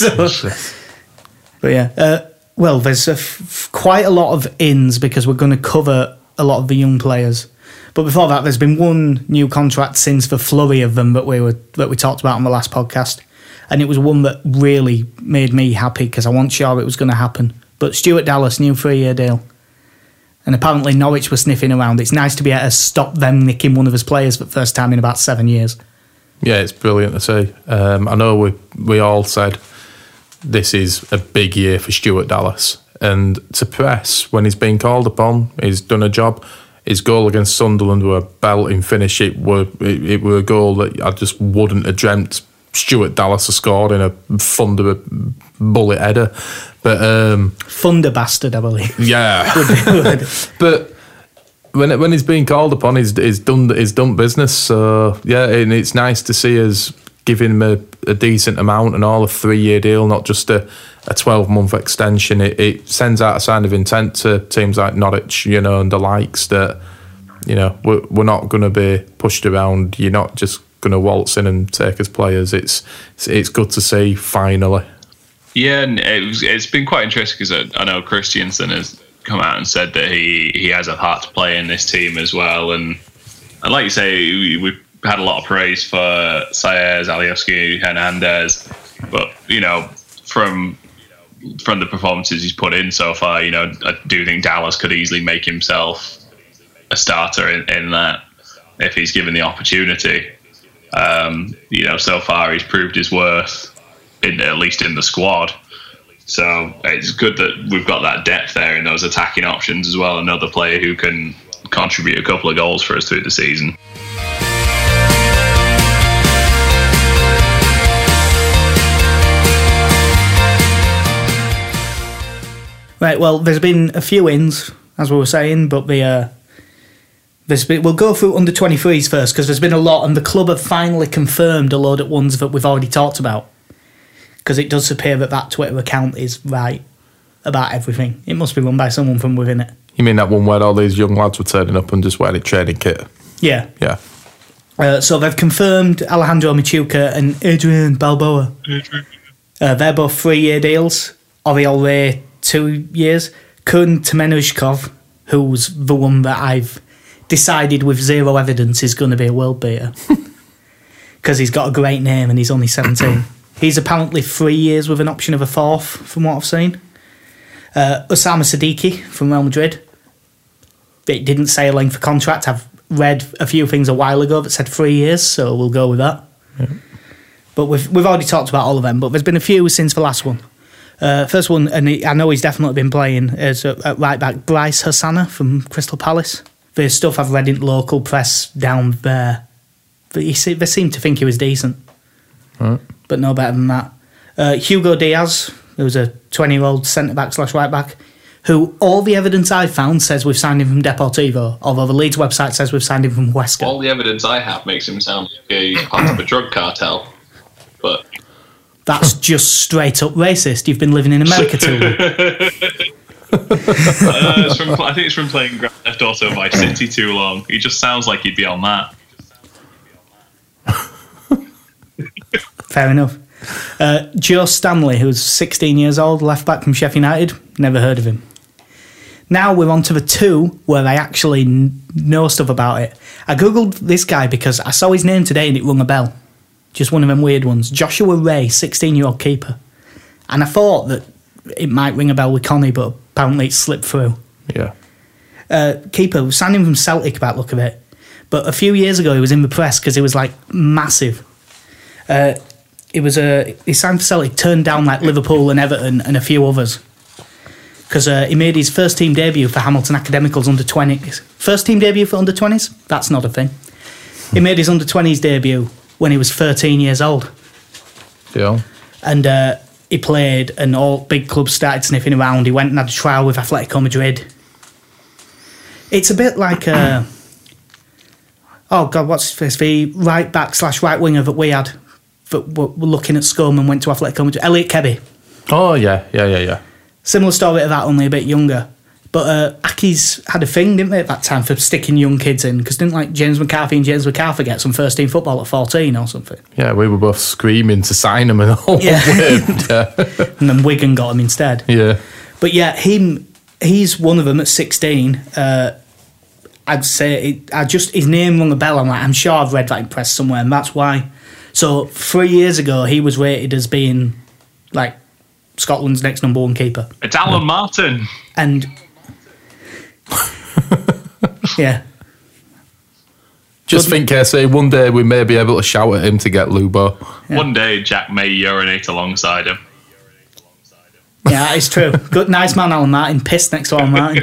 But yeah, well, there's quite a lot of ins because we're going to cover a lot of the young players. But before that, there's been one new contract since the flurry of them that we talked about on the last podcast, and it was one that really made me happy because I wasn't sure it was going to happen. But Stuart Dallas, new 3-year deal. And apparently Norwich were sniffing around. It's nice to be able to stop them nicking one of his players for the first time in about 7 years. Yeah, it's brilliant to see. I know we all said this is a big year for Stuart Dallas. And to press, when he's been called upon, he's done a job. His goal against Sunderland were a belting finish. It were a goal that I just wouldn't have dreamt Stuart Dallas had scored in a thunder bullet header. But thunder bastard, I believe. Yeah. But when he's being called upon, he's done business. So yeah, and it's nice to see us giving him a decent amount and all, a 3-year deal, not just a 12-month extension. It sends out a sign of intent to teams like Norwich, and the likes that, we're not going to be pushed around. You're not just going to waltz in and take us players. It's good to see finally. Yeah, and it's been quite interesting because I know Christiansen has come out and said that he has a part to play in this team as well. And like you say, we've had a lot of praise for Saez, Alioski, Hernandez, but from the performances he's put in so far, I do think Dallas could easily make himself a starter in that if he's given the opportunity. So far he's proved his worth, at least in the squad. So it's good that we've got that depth there in those attacking options as well. Another player who can contribute a couple of goals for us through the season. Right, well, there's been a few ins, as we were saying, but we'll go through under 23s first because there's been a lot, and the club have finally confirmed a load of ones that we've already talked about. Because it does appear that Twitter account is right about everything. It must be run by someone from within it. You mean that one where all these young lads were turning up and just wearing training kit? Yeah. Yeah. So they've confirmed Alejandro Machuca and Adrian Balboa. They're both 3-year deals. Oriol Ray, 2 years. Kun Temenuzhkov, who's the one that I've decided with zero evidence is going to be a world beater. Because he's got a great name and he's only 17. He's apparently 3 years with an option of a 4th, from what I've seen. Osama Siddiqui from Real Madrid. It didn't say a length of contract. I've read a few things a while ago that said 3 years, so we'll go with that. Yeah. But we've already talked about all of them, but there's been a few since the last one. First one, and I know he's definitely been playing, is at right back, Bryce Hosanna from Crystal Palace. The stuff I've read in local press down there, they seem to think he was decent. Right. But no better than that. Hugo Diaz, who's a 20-year-old centre-back / right-back, who all the evidence I've found says we've signed him from Deportivo, although the Leeds website says we've signed him from Huesca. All the evidence I have makes him sound like he's part of a drug cartel. But that's just straight-up racist. You've been living in America too long. I think it's from playing Grand Theft Auto Vice City too long. He just sounds like he'd be on that. Fair enough. Joe Stanley, who's 16 years old, left back from Sheffield United. Never heard of him. Now we're on to the two where I actually know stuff about it. I googled this guy because I saw his name today and it rung a bell. Just one of them weird ones. Joshua Ray, 16-year-old keeper. And I thought that it might ring a bell with Connie, but apparently it slipped through. Yeah. Keeper, signed him from Celtic about the look of it. But a few years ago he was in the press because he was like massive. He signed for Celtic, turned down like Liverpool and Everton and a few others. Because he made his first team debut for Hamilton Academicals under-20s. First team debut for under-20s? That's not a thing. He made his under-20s debut when he was 13 years old. Yeah. And he played and all big clubs started sniffing around. He went and had a trial with Atletico Madrid. It's a bit like... oh, God, what's his face? The right back / right winger that we had that were looking at Scum and went to Atletico Madrid. Elliot Kebby. Oh, yeah. Similar story to that, only a bit younger. But Aki's had a thing, didn't they, at that time, for sticking young kids in? Because didn't like James McCarthy get some first team football at 14 or something? Yeah, we were both screaming to sign him and all. Yeah. Yeah. And then Wigan got him instead. Yeah. But yeah, he's one of them at 16. I'd say his name rung a bell. I'm sure I've read that in press somewhere, and that's why. So 3 years ago, he was rated as being like Scotland's next number one keeper. It's Alan Martin. And yeah. Just think, KC, one day we may be able to shout at him to get Lubo. Yeah. One day Jack may urinate alongside him. Yeah, that is true. Good, nice man, Alan Martin. Pissed next to Alan Martin.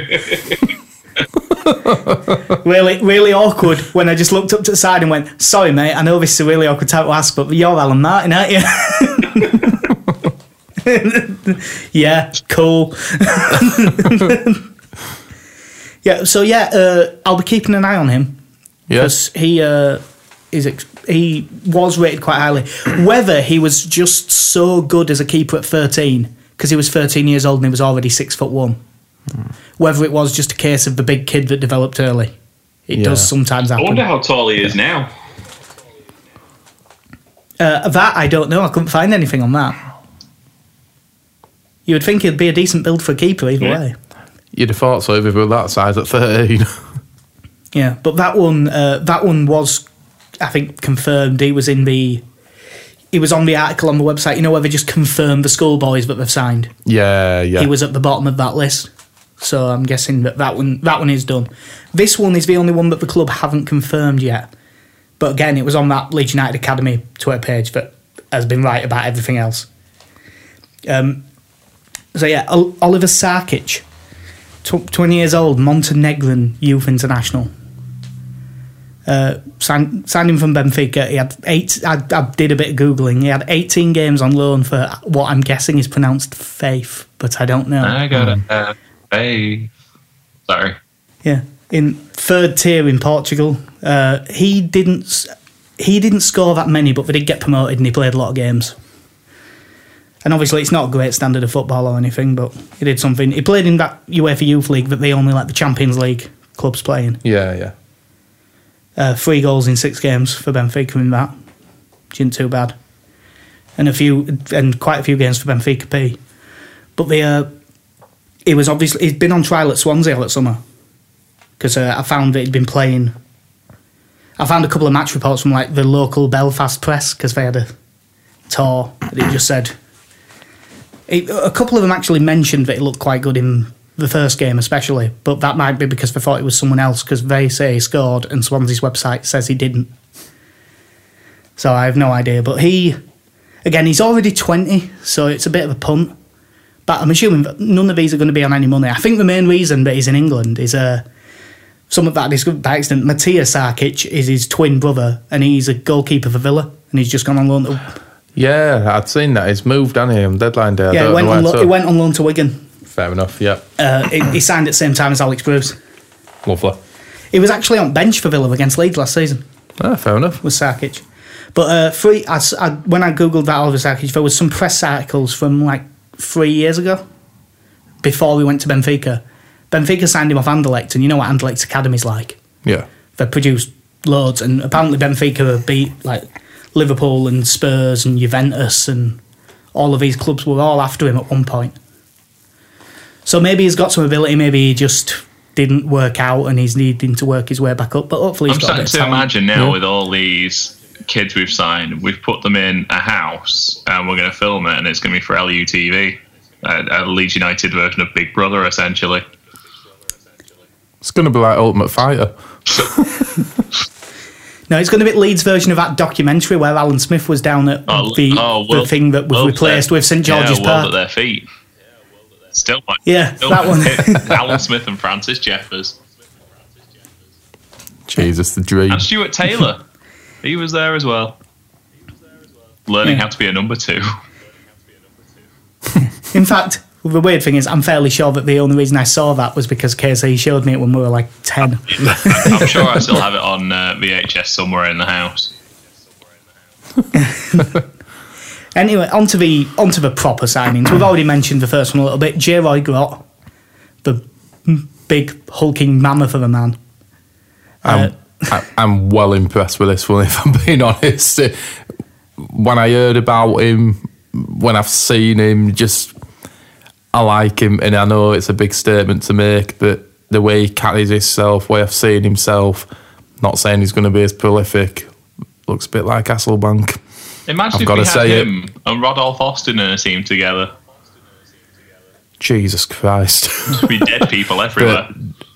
really awkward when I just looked up to the side and went, sorry mate, I know this is a really awkward time to ask, but you're Alan Martin, aren't you? Yeah, cool. Yeah, so I'll be keeping an eye on him. Because he was rated quite highly. Whether he was just so good as a keeper at 13, because he was 13 years old and he was already 6'1". Whether it was just a case of the big kid that developed early. It does sometimes happen. I wonder how tall he is now. That I don't know. I couldn't find anything on that. You would think he'd be a decent build for a keeper either way. You'd have thought so if he were that size at 13. Yeah, but that one was, I think, confirmed. He was on the article on the website, where they just confirmed the schoolboys that they've signed. Yeah. He was at the bottom of that list. So I'm guessing that one is done. This one is the only one that the club haven't confirmed yet. But again, it was on that Leeds United Academy Twitter page that has been right about everything else. So yeah, Oliver Sarkic, 20 years old, Montenegrin youth international. Signed him from Benfica. He had I did a bit of Googling. He had 18 games on loan for what I'm guessing is pronounced Faith, but I don't know. I got a Faith. Sorry. Yeah, in third tier in Portugal. He didn't score that many, but they did get promoted and he played a lot of games. And obviously it's not a great standard of football or anything, but he did something. He played in that UEFA Youth League that they only let the Champions League clubs play in. Yeah. 3 goals in 6 games for Benfica in that. Which isn't too bad. And quite a few games for Benfica P. But he'd been on trial at Swansea all that summer. Because I found that he'd been playing. I found a couple of match reports from like the local Belfast press because they had a tour that it just said. A couple of them actually mentioned that it looked quite good in the first game especially, but that might be because they thought it was someone else because they say he scored and Swansea's website says he didn't. So I have no idea. But he's already 20, so it's a bit of a punt. But I'm assuming that none of these are going to be on any money. I think the main reason that he's in England is some of that I discovered by accident. Matija Sarkic is his twin brother, and he's a goalkeeper for Villa, and he's just gone on loan to... Yeah, I'd seen that. He's moved, hasn't he, on deadline day? Yeah, he went on loan to Wigan. Fair enough, yeah. He signed at the same time as Alex Bruce. Lovely. He was actually on bench for Villa against Leeds last season. Fair enough. With Sarkic. But when I googled that Oliver Sarkic, there was some press articles from like 3 years ago before he went to Benfica. Benfica signed him off Anderlecht, and you know what Anderlecht's academy's like. Yeah. They produced loads, and apparently Benfica have beat like Liverpool and Spurs and Juventus, and all of these clubs were all after him at one point. So maybe he's got some ability, maybe he just didn't work out and he's needing to work his way back up, but hopefully he's got a bit of starting to talent. imagine now with all these kids we've signed, we've put them in a house and we're going to film it, and it's going to be for LUTV, a Leeds United version of Big Brother, essentially. It's going to be like Ultimate Fighter. No, it's going to be Leeds' version of that documentary where Alan Smith was down at the thing that was replaced with St George's World Park. at their feet. Still, Yeah, still that one. Alan Smith and Francis Jeffers. Jesus, the dream. And Stuart Taylor. He was there as well. Learning how to be a number 2. In fact, the weird thing is, I'm fairly sure that the only reason I saw that was because KC showed me it when we were like 10. I'm sure I still have it on VHS somewhere in the house. Anyway, onto the proper signings. We've already mentioned the first one a little bit. J. Roy Grott, the big hulking mammoth of a man. I'm well impressed with this one, if I'm being honest. When I heard about him, when I've seen him, I like him, and I know it's a big statement to make, but the way he carries himself, way I've seen himself, not saying he's going to be as prolific, looks a bit like Hasselbank. Imagine if we had him and Rodolphe Austin in a team together. Jesus Christ. There'd be dead people everywhere.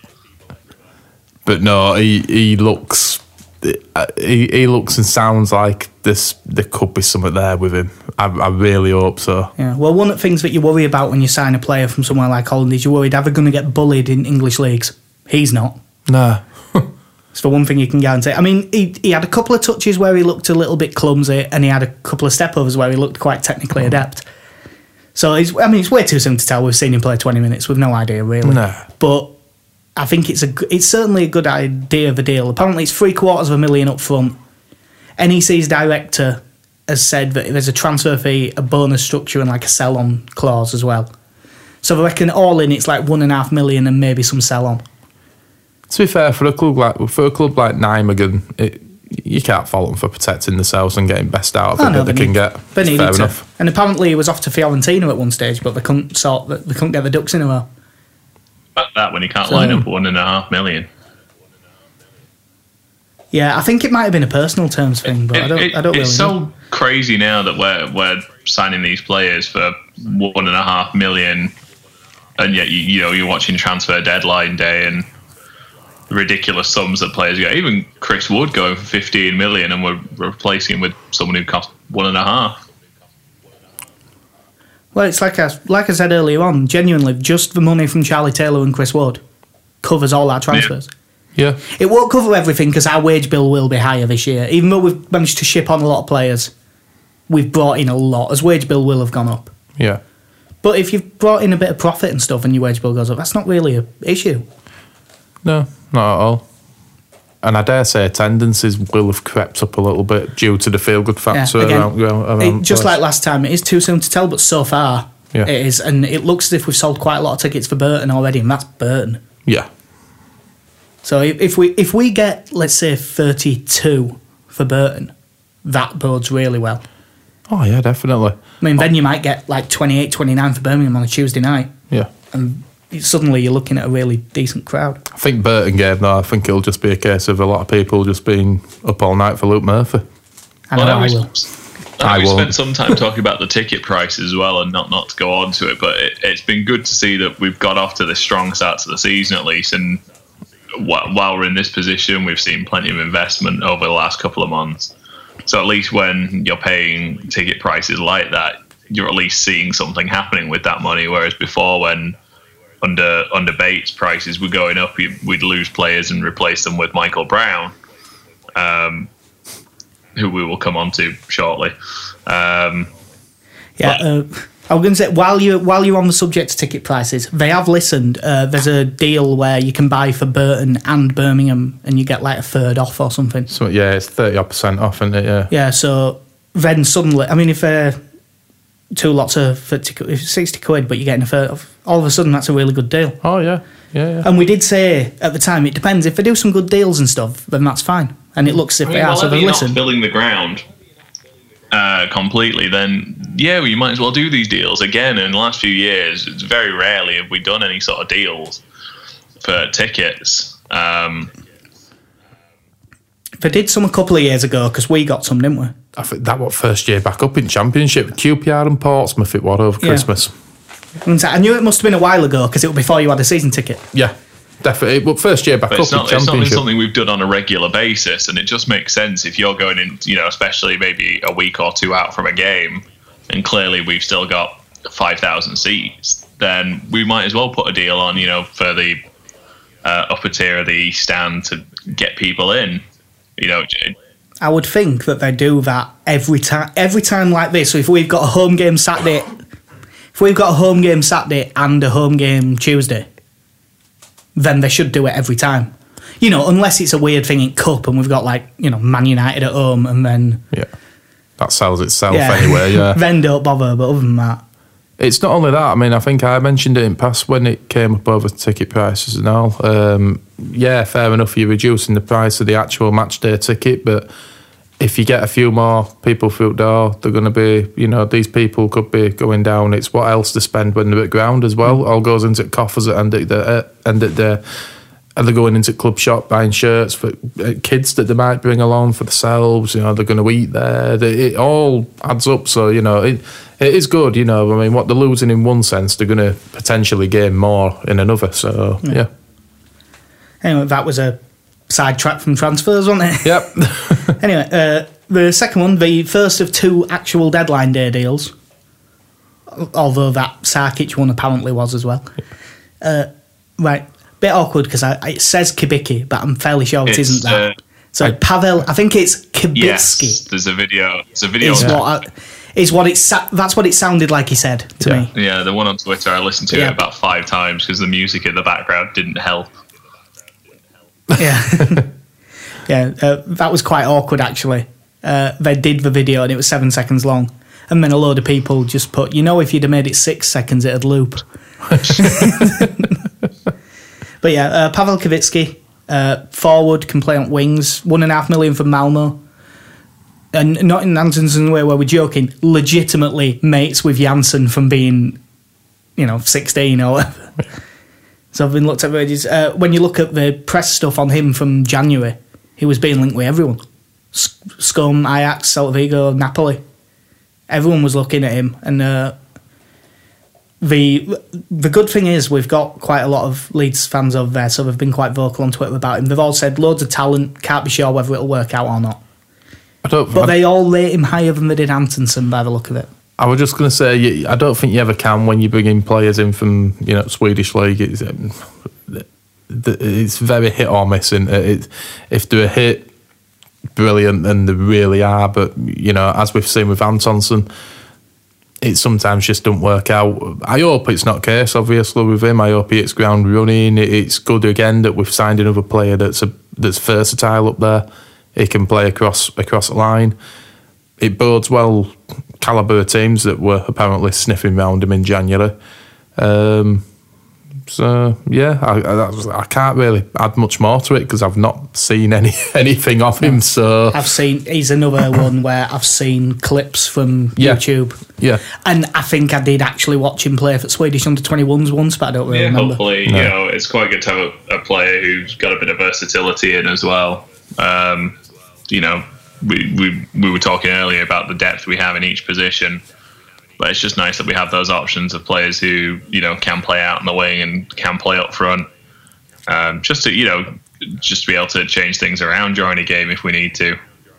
But no, he looks and sounds like there could be something there with him. I really hope so. Yeah. Well, one of the things that you worry about when you sign a player from somewhere like Holland is you're worried, are they going to get bullied in English leagues? He's not. No. It's the one thing you can guarantee. I mean, he had a couple of touches where he looked a little bit clumsy, and he had a couple of step-overs where he looked quite technically adept. So, it's way too soon to tell. We've seen him play 20 minutes. We've no idea, really. No. But I think it's certainly a good idea of a deal. Apparently, it's $750,000 up front. NEC's director has said that there's a transfer fee, a bonus structure, and like a sell-on clause as well. So I reckon all in, it's like $1.5 million and maybe some sell-on. To be fair, for a club like Nijmegen, you can't fault them for protecting themselves and getting best out of it that they can get. They needed fair to. enough. And apparently, he was off to Fiorentina at one stage, but they couldn't get the ducks in a row. But that when you can't line up $1.5 million. Yeah, I think it might have been a personal terms thing, but I don't really know. It's so crazy now that we're signing these players for $1.5 million, and yet you're watching transfer deadline day and ridiculous sums that players get. Even Chris Wood going for 15 million, and we're replacing him with someone who cost 1.5. Well, it's like I said earlier on. Genuinely, just the money from Charlie Taylor and Chris Wood covers all our transfers. Yeah. It won't cover everything because our wage bill will be higher this year. Even though we've managed to ship on a lot of players, we've brought in a lot. As wage bill will have gone up. Yeah. But if you've brought in a bit of profit and stuff and your wage bill goes up, that's not really an issue. No, not at all. And I dare say attendances will have crept up a little bit due to the feel-good factor around just like last time, it is too soon to tell, but so far it is. And it looks as if we've sold quite a lot of tickets for Burton already, and that's Burton. Yeah. So if we get, let's say, 32 for Burton, that bodes really well. Oh, yeah, definitely. I mean, then you might get like 28, 29 for Birmingham on a Tuesday night. Yeah. And suddenly you're looking at a really decent crowd. I think Burton game, though, I think it'll just be a case of a lot of people just being up all night for Luke Murphy. I will. We spent some time talking about the ticket price as well, and not to go on to it, but it's been good to see that we've got off to this strong start to the season at least, and while we're in this position, we've seen plenty of investment over the last couple of months. So at least when you're paying ticket prices like that, you're at least seeing something happening with that money, whereas before when under Bates prices were going up, we'd lose players and replace them with Michael Brown, who we will come on to shortly. I was going to say, while you're on the subject of ticket prices, they have listened. There's a deal where you can buy for Burton and Birmingham, and you get like a third off or something. So yeah, it's 30% off, isn't it? Yeah. Yeah. So then suddenly, I mean, if two lots of 60 quid, but you're getting a third off, all of a sudden that's a really good deal. Oh, yeah. Yeah. And we did say at the time, it depends. If they do some good deals and stuff, then that's fine. And it looks as if they are. So if they you're listen. not filling the ground completely, then yeah, you might as well do these deals. Again, in the last few years, it's very rarely have we done any sort of deals for tickets. They did some a couple of years ago because we got some, didn't we? I think that was first year back up in Championship. QPR and Portsmouth it was over Christmas. And I knew it must have been a while ago because it was before you had a season ticket. Yeah, definitely. But first year back up in Championship. It's not been something we've done on a regular basis, and it just makes sense if you're going in, especially maybe a week or two out from a game, and clearly we've still got 5,000 seats, then we might as well put a deal on, for the upper tier of the stand to get people in. I would think that they do that every time like this. So if we've got a home game Saturday, and a home game Tuesday, then they should do it every time. Unless it's a weird thing in Cup and we've got Man United at home and then that sells itself anyway. Yeah, then don't bother. But other than that, it's not only that. I mean, I think I mentioned it in past when it came up over ticket prices and all. Fair enough, you're reducing the price of the actual match day ticket, but if you get a few more people through the door, they're going to be, these people could be going down. It's what else to spend when they're at ground as well. All goes into coffers at end of the day. And they're going into club shop buying shirts for kids that they might bring along for themselves. They're going to eat there. It all adds up. So, it is good. I mean, what they're losing in one sense, they're going to potentially gain more in another. So, yeah. Anyway, that was a sidetrack from transfers, wasn't it? Yep. Anyway, the second one, the first of two actual deadline day deals, although that Sarkic one apparently was as well. Right. Bit awkward because it says Kibicki, but I'm fairly sure it isn't that. So Pavel, I think it's Kibicki. Yes, there's a video. It's a video. That's what it sounded like he said to me. Yeah, the one on Twitter, I listened to it about 5 times because the music in the background didn't help. Yeah. That was quite awkward actually. They did the video and it was 7 seconds long. And then a load of people just put, if you'd have made it 6 seconds, it'd loop. But yeah, Pavel Kivitsky, forward, can play on wings, $1.5 million from Malmo. And not in Antonsen's way where we're joking, legitimately mates with Janssen from being, 16 or whatever. So I've been looked at for ages. When you look at the press stuff on him from January, he was being linked with everyone. Scum, Ajax, Celta Vigo, Napoli. Everyone was looking at him. And the good thing is we've got quite a lot of Leeds fans over there, so they've been quite vocal on Twitter about him. They've all said loads of talent, can't be sure whether it'll work out or not. But they all rate him higher than they did Antonsen by the look of it. I was just going to say, I don't think you ever can when you bring in players in from Swedish league. It's very hit or miss. If they're a hit, brilliant, and they really are. But as we've seen with Antonsen, it sometimes just don't work out. I hope it's not the case, obviously, with him. I hope he hits ground running. It's good again that we've signed another player that's versatile up there. He can play across the line. It bodes well calibre of teams that were apparently sniffing round him in January. I can't really add much more to it because I've not seen anything of him. So he's another one where I've seen clips from YouTube. Yeah, and I think I did actually watch him play for Swedish under-21s once, but I don't really remember. Hopefully, it's quite good to have a player who's got a bit of versatility in as well. We were talking earlier about the depth we have in each position. But it's just nice that we have those options of players who, can play out in the wing and can play up front. Just to be able to change things around during a game if we need to.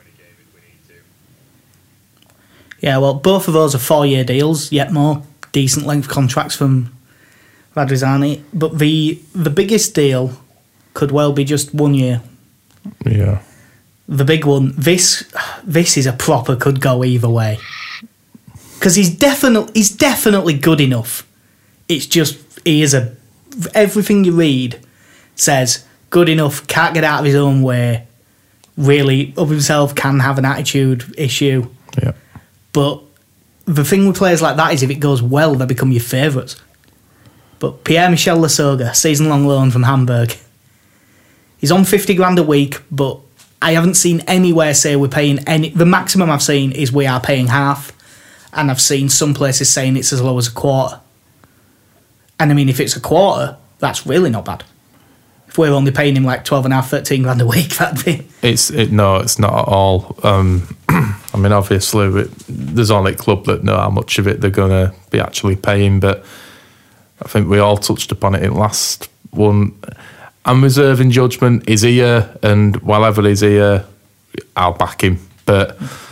Yeah, well, both of those are 4-year deals, yet more decent length contracts from Radrizzani. But the biggest deal could well be just 1 year. Yeah. The big one, this is a proper could go either way. Because he's definitely good enough. It's just everything you read says good enough, can't get out of his own way, really of himself, can have an attitude issue. Yeah. But the thing with players like that is if it goes well, they become your favourites. but Pierre-Michel Lasogga, season-long loan from Hamburg. He's on 50 grand a week, but I haven't seen anywhere say we're paying any. The maximum I've seen is we are paying half, and I've seen some places saying it's as low as a quarter. And I mean, if it's a quarter, that's really not bad. If we're only paying him like 12.5, 13 grand a week, that'd be. No, it's not at all. I mean, obviously, there's only a club that know how much of it they're going to be actually paying, but I think we all touched upon it in last one. I'm reserving judgment. He's here, and whenever he's here, I'll back him. But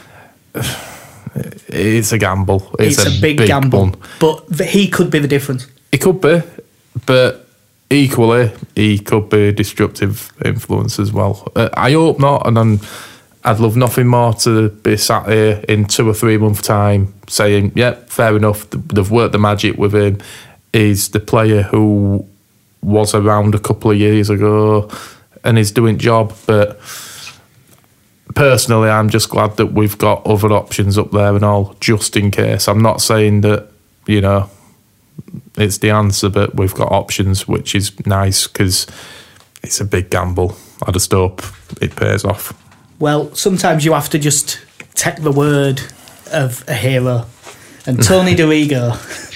it's a gamble. It's a big gamble. One. But he could be the difference. He could be, but equally, he could be a destructive influence as well. I hope not, and I'd love nothing more to be sat here in 2 or 3 months' time saying, yep, fair enough, they've worked the magic with him. He's the player who was around a couple of years ago and is doing job, but personally I'm just glad that we've got other options up there and all, just in case. I'm not saying that, it's the answer, but we've got options, which is nice because it's a big gamble. I just hope it pays off. Well, sometimes you have to just take the word of a hero. And Tony DeRigo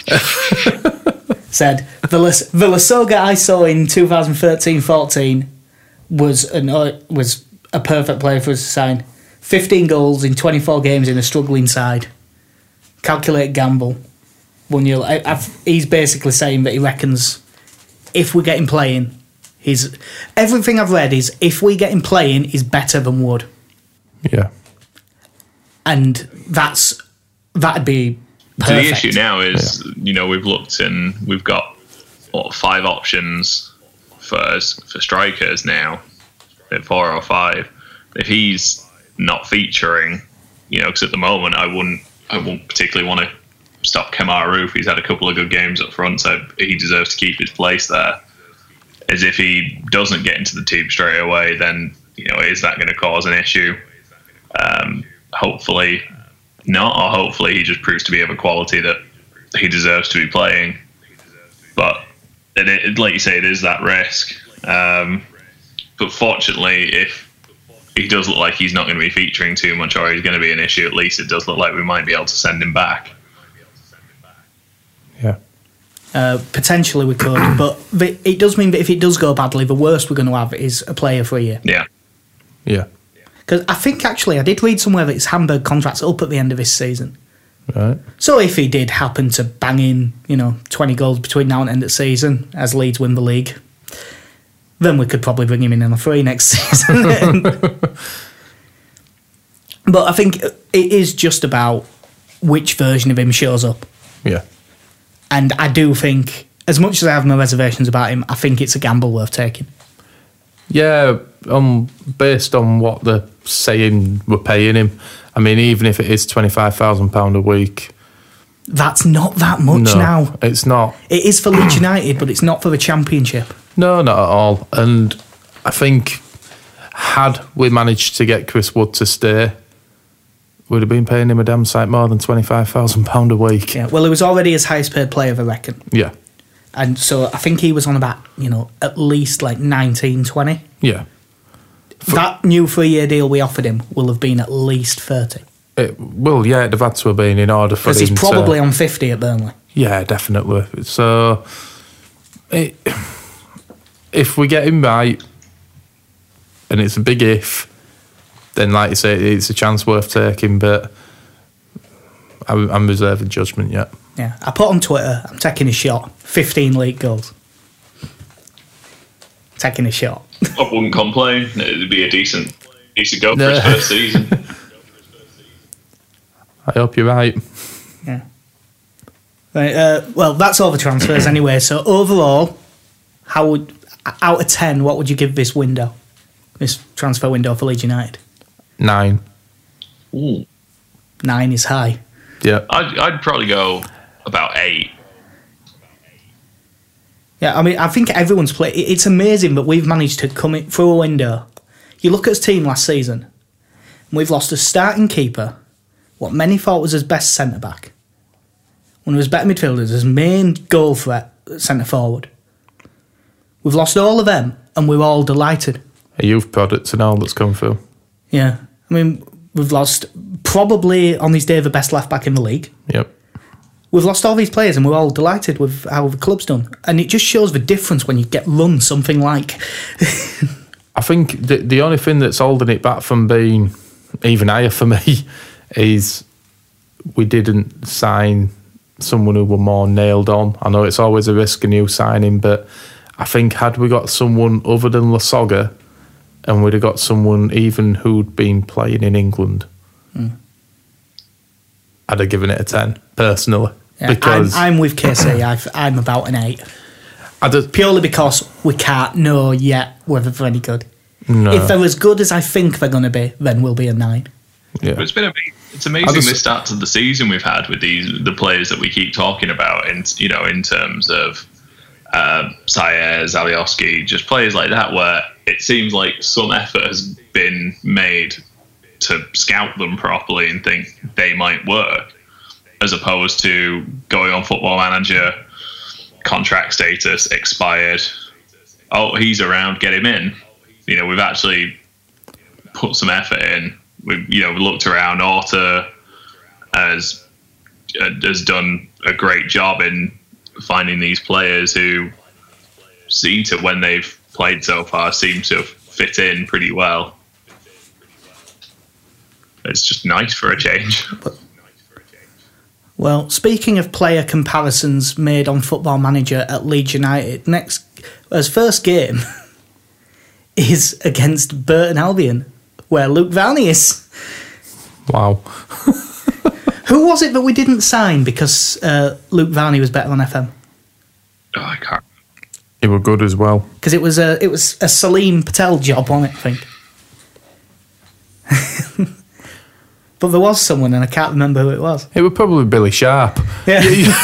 said, the Lasogga I saw in 2013-14 was a perfect player for us to sign. 15 goals in 24 games in a struggling side. Calculate gamble. 1-0. He's basically saying that he reckons if we get him playing, everything I've read is if we get him playing, he's better than Wood. Yeah. And that'd be perfect. So the issue now is, we've looked and we've got 5 options for strikers now, at 4 or 5. If he's not featuring, because at the moment I wouldn't particularly want to stop Kemar Roof. He's had a couple of good games up front, so he deserves to keep his place there. As if he doesn't get into the team straight away, then is that going to cause an issue? Hopefully not, or hopefully he just proves to be of a quality that he deserves to be playing. But like you say, it is that risk. But fortunately, if he does look like he's not going to be featuring too much, or he's going to be an issue, at least it does look like we might be able to send him back. Yeah. Potentially we could, but it does mean that if it does go badly, the worst we're going to have is a player for a year. Yeah. Yeah. Because I think actually I did read somewhere that his Hamburg contract's up at the end of this season. Right. So if he did happen to bang in, 20 goals between now and end of the season as Leeds win the league, then we could probably bring him in on a free next season. But I think it is just about which version of him shows up. Yeah. And I do think, as much as I have my reservations about him, I think it's a gamble worth taking. Yeah, based on what they're saying we're paying him. I mean, even if it is £25,000 a week, that's not that much now. It's not. It is for Leeds United, but it's not for the Championship. No, not at all. And I think had we managed to get Chris Wood to stay, we'd have been paying him a damn sight more than £25,000 a week. Yeah, well, he was already his highest paid player, I reckon. Yeah. And so I think he was on about, at least like 19, 20. Yeah. That new 3-year deal we offered him will have been at least 30. It'd have had to have been in order for him to... Because he's probably on 50 at Burnley. Yeah, definitely. So, if we get him right, and it's a big if, then like you say, it's a chance worth taking, but I'm reserving judgment yet. Yeah, I put on Twitter, I'm taking a shot, 15 league goals. Taking a shot. I wouldn't complain. It'd be a decent goal for his first season. I hope you're right. Yeah. Right, well, that's all the transfers anyway. So overall, out of 10, what would you give this window? This transfer window for Leeds United? 9. Ooh. 9 is high. Yeah. I'd probably go about 8. Yeah, I mean, I think everyone's played. It's amazing that we've managed to come in through a window. You look at his team last season, and we've lost a starting keeper, what many thought was his best centre-back, one of his better midfielders, his main goal threat, centre forward. We've lost all of them, and we're all delighted. A youth product and all that's come through. Yeah. I mean, we've lost probably on his day the best left back in the league. Yep. We've lost all these players and we're all delighted with how the club's done. And it just shows the difference when you get run something like... I think the only thing that's holding it back from being even higher for me is we didn't sign someone who were more nailed on. I know it's always a risk a new signing, but I think had we got someone other than Lasogga and we'd have got someone even who'd been playing in England, I'd have given it a 10, personally. Yeah, because I'm with KC. I'm about an 8. Purely because we can't know yet whether they're any good. No. If they're as good as I think they're going to be, then we'll be a 9. Yeah. It's been it's amazing the start to the season we've had with the players that we keep talking about, in terms of Saez, Alioski, just players like that, where it seems like some effort has been made to scout them properly and think they might work, as opposed to going on Football Manager, contract status expired. Oh, he's around, get him in. We've actually put some effort in. We looked around. Orta has done a great job in finding these players who seem to, when they've played so far, seem to fit in pretty well. It's just nice for a change. Well, speaking of player comparisons made on Football Manager at Leeds United, his first game is against Burton Albion, where Luke Varney is. Wow. Who was it that we didn't sign because Luke Varney was better on FM? Oh, I can't. He were good as well. Because it was a Salim Patel job on it, I think. But there was someone, and I can't remember who it was. It was probably Billy Sharp. Yeah.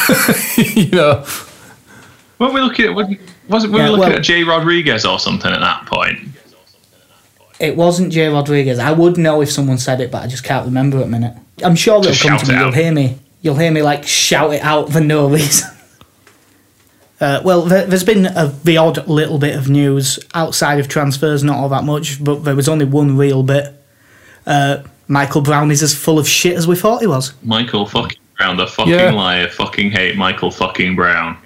Weren't we looking at? We looking at Jay Rodriguez or something at that point? It wasn't Jay Rodriguez. I would know if someone said it, but I just can't remember at the minute. I'm sure it'll come to me. You'll hear me like shout it out for no reason. Well, there's been the odd little bit of news outside of transfers, not all that much, but there was only one real bit. Michael Brown is as full of shit as we thought he was. Michael fucking Brown, the fucking liar. Fucking hate Michael fucking Brown.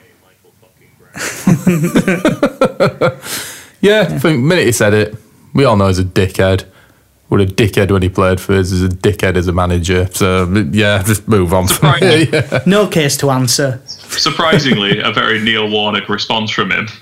I think the minute he said it, we all know he's a dickhead. What a dickhead when he played for us, he's a dickhead as a manager. So, yeah, just move on. Yeah. No case to answer. Surprisingly, a very Neil Warnock response from him.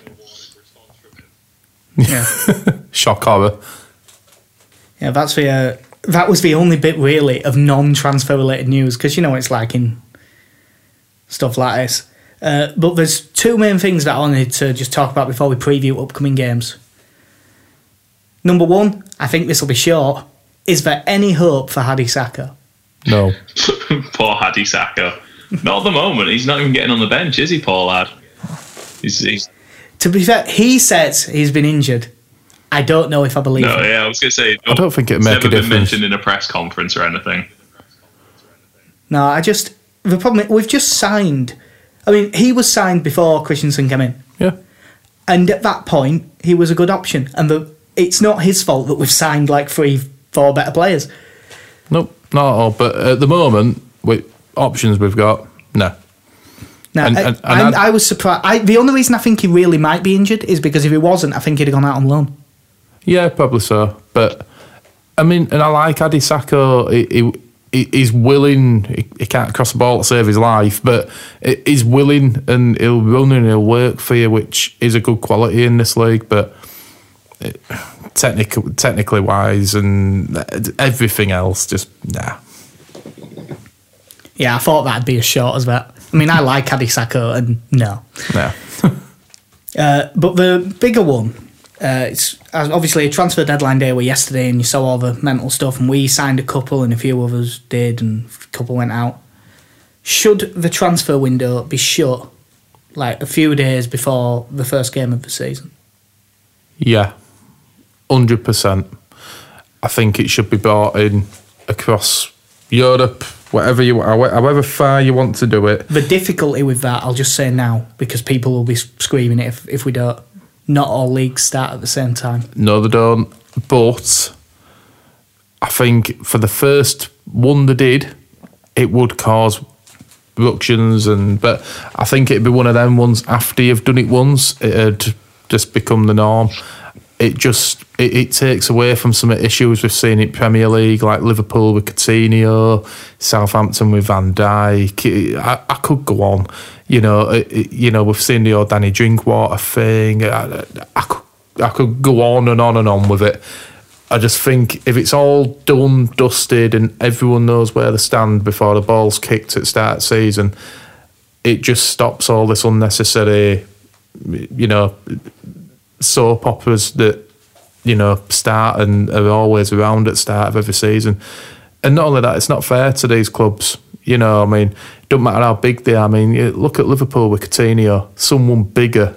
Yeah. Shock horror. Yeah, that was the only bit, really, of non-transfer related news, because you know what it's like in stuff like this. But there's two main things that I wanted to just talk about before we preview upcoming games. Number one, I think this will be short. Is there any hope for Hadi Sacco? No. Poor Hadi Sacco. Not at the moment. He's not even getting on the bench, is he, poor lad? He's... To be fair, he says he's been injured. I don't know if I believe him. Yeah, I was going to say... I don't think it'd make a difference. Never been mentioned in a press conference or anything. No, the problem is, we've just signed... I mean, he was signed before Christensen came in. Yeah. And at that point, he was a good option. And it's not his fault that we've signed like 3-4 better players. Nope, not at all. But at the moment, with options we've got, no. No, I was surprised. The only reason I think he really might be injured is because if he wasn't, I think he'd have gone out on loan. Yeah, probably so. But, I mean, and I like Hadi Sacco. He's willing. He can't cross the ball to save his life, but he's willing and he'll run and he'll work for you, which is a good quality in this league. But technically wise and everything else, just nah. Yeah, I thought that'd be as short as that. I mean, I like Hadi Sacco, and no. Yeah. But the bigger one, it's obviously a transfer deadline day were yesterday, and you saw all the mental stuff, and we signed a couple, and a few others did, and a couple went out. Should the transfer window be shut, like a few days before the first game of the season? Yeah, 100%. I think it should be brought in across Europe, however far you want to do it. The difficulty with that, I'll just say now, because people will be screaming it if we don't. Not all leagues start at the same time. No, they don't. But I think for the first one they did, it would cause ructions, but I think it'd be one of them ones after you've done it once, it'd just become the norm. It takes away from some issues we've seen in Premier League, like Liverpool with Coutinho, Southampton with Van Dijk. I could go on. We've seen the old Danny Drinkwater thing. I could go on and on and on with it. I just think if it's all done, dusted, and everyone knows where they stand before the ball's kicked at the start of the season, it just stops all this unnecessary, soap operas that, start and are always around at the start of every season. And not only that, it's not fair to these clubs. It don't matter how big they are. Look at Liverpool with Coutinho. Someone bigger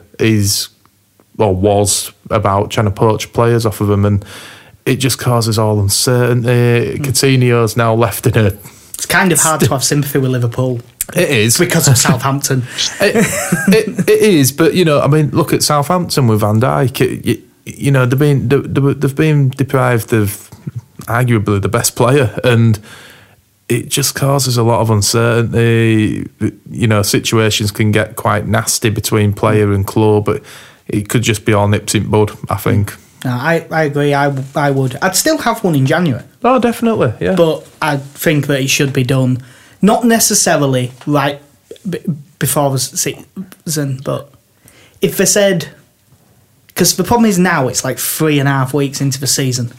was about trying to poach players off of them, and it just causes all uncertainty. Coutinho's now left in a... It's kind of hard to have sympathy with Liverpool. It is. Because of Southampton. it is, but, look at Southampton with Van Dijk. They've been deprived of arguably the best player, and it just causes a lot of uncertainty. Situations can get quite nasty between player and club, but it could just be all nipped in bud, I think. No, I agree. I would. I'd still have one in January. Oh, definitely, yeah. But I think that it should be done, not necessarily right before the season, but if they said... Because the problem is now it's like 3.5 weeks into the season.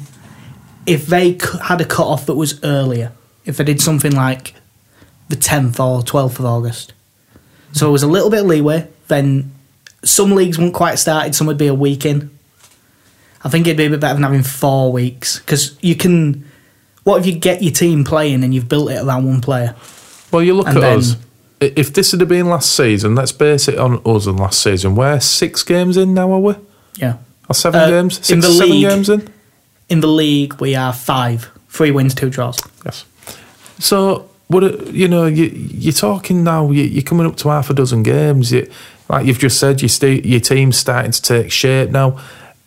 If they had a cut-off that was earlier, if they did something like the 10th or 12th of August, so it was a little bit of leeway, then some leagues wouldn't quite started, some would be a week in. I think it'd be a bit better than having 4 weeks, because you can... What if you get your team playing and you've built it around one player? Well, you look at us. If this had been last season, let's base it on us and last season. We're 6 games in now, are we? Yeah. Or 7 games? 6 in the 7 league, games in? In the league, we are 5. 3 wins, 2 draws. Yes. So, you're talking now, you're coming up to half a dozen games. Like you've just said, your team's starting to take shape now.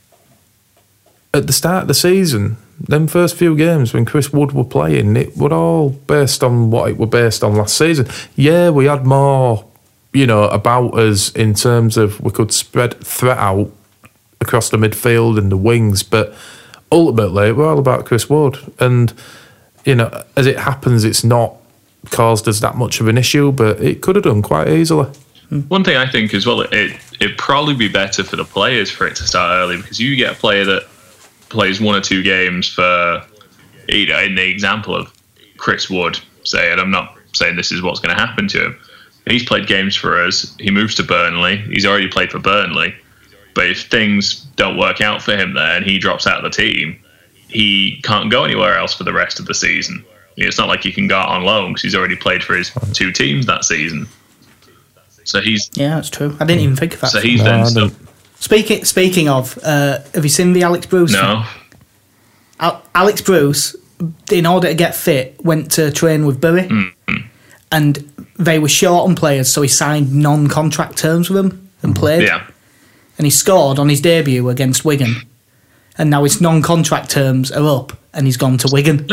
At the start of the season, them first few games when Chris Wood were playing, it were all based on what it were based on last season. Yeah, we had more, about us in terms of we could spread threat out across the midfield and the wings, but ultimately we're all about Chris Wood. And, as it happens, it's not caused us that much of an issue, but it could have done quite easily. One thing I think as well, it'd probably be better for the players for it to start early, because you get a player that plays 1 or 2 games for, in the example of Chris Wood, say, and I'm not saying this is what's going to happen to him. He's played games for us. He moves to Burnley. He's already played for Burnley. But if things don't work out for him there and he drops out of the team, he can't go anywhere else for the rest of the season. It's not like he can go out on loan because he's already played for his 2 teams that season. So he's... Yeah, that's true. I didn't even think of that. So he's then stuck. Speaking of, have you seen the Alex Bruce No. thing? Alex Bruce, in order to get fit, went to train with Bury, and they were short on players, so he signed non-contract terms with them and played. Yeah. And he scored on his debut against Wigan, and now his non-contract terms are up, and he's gone to Wigan.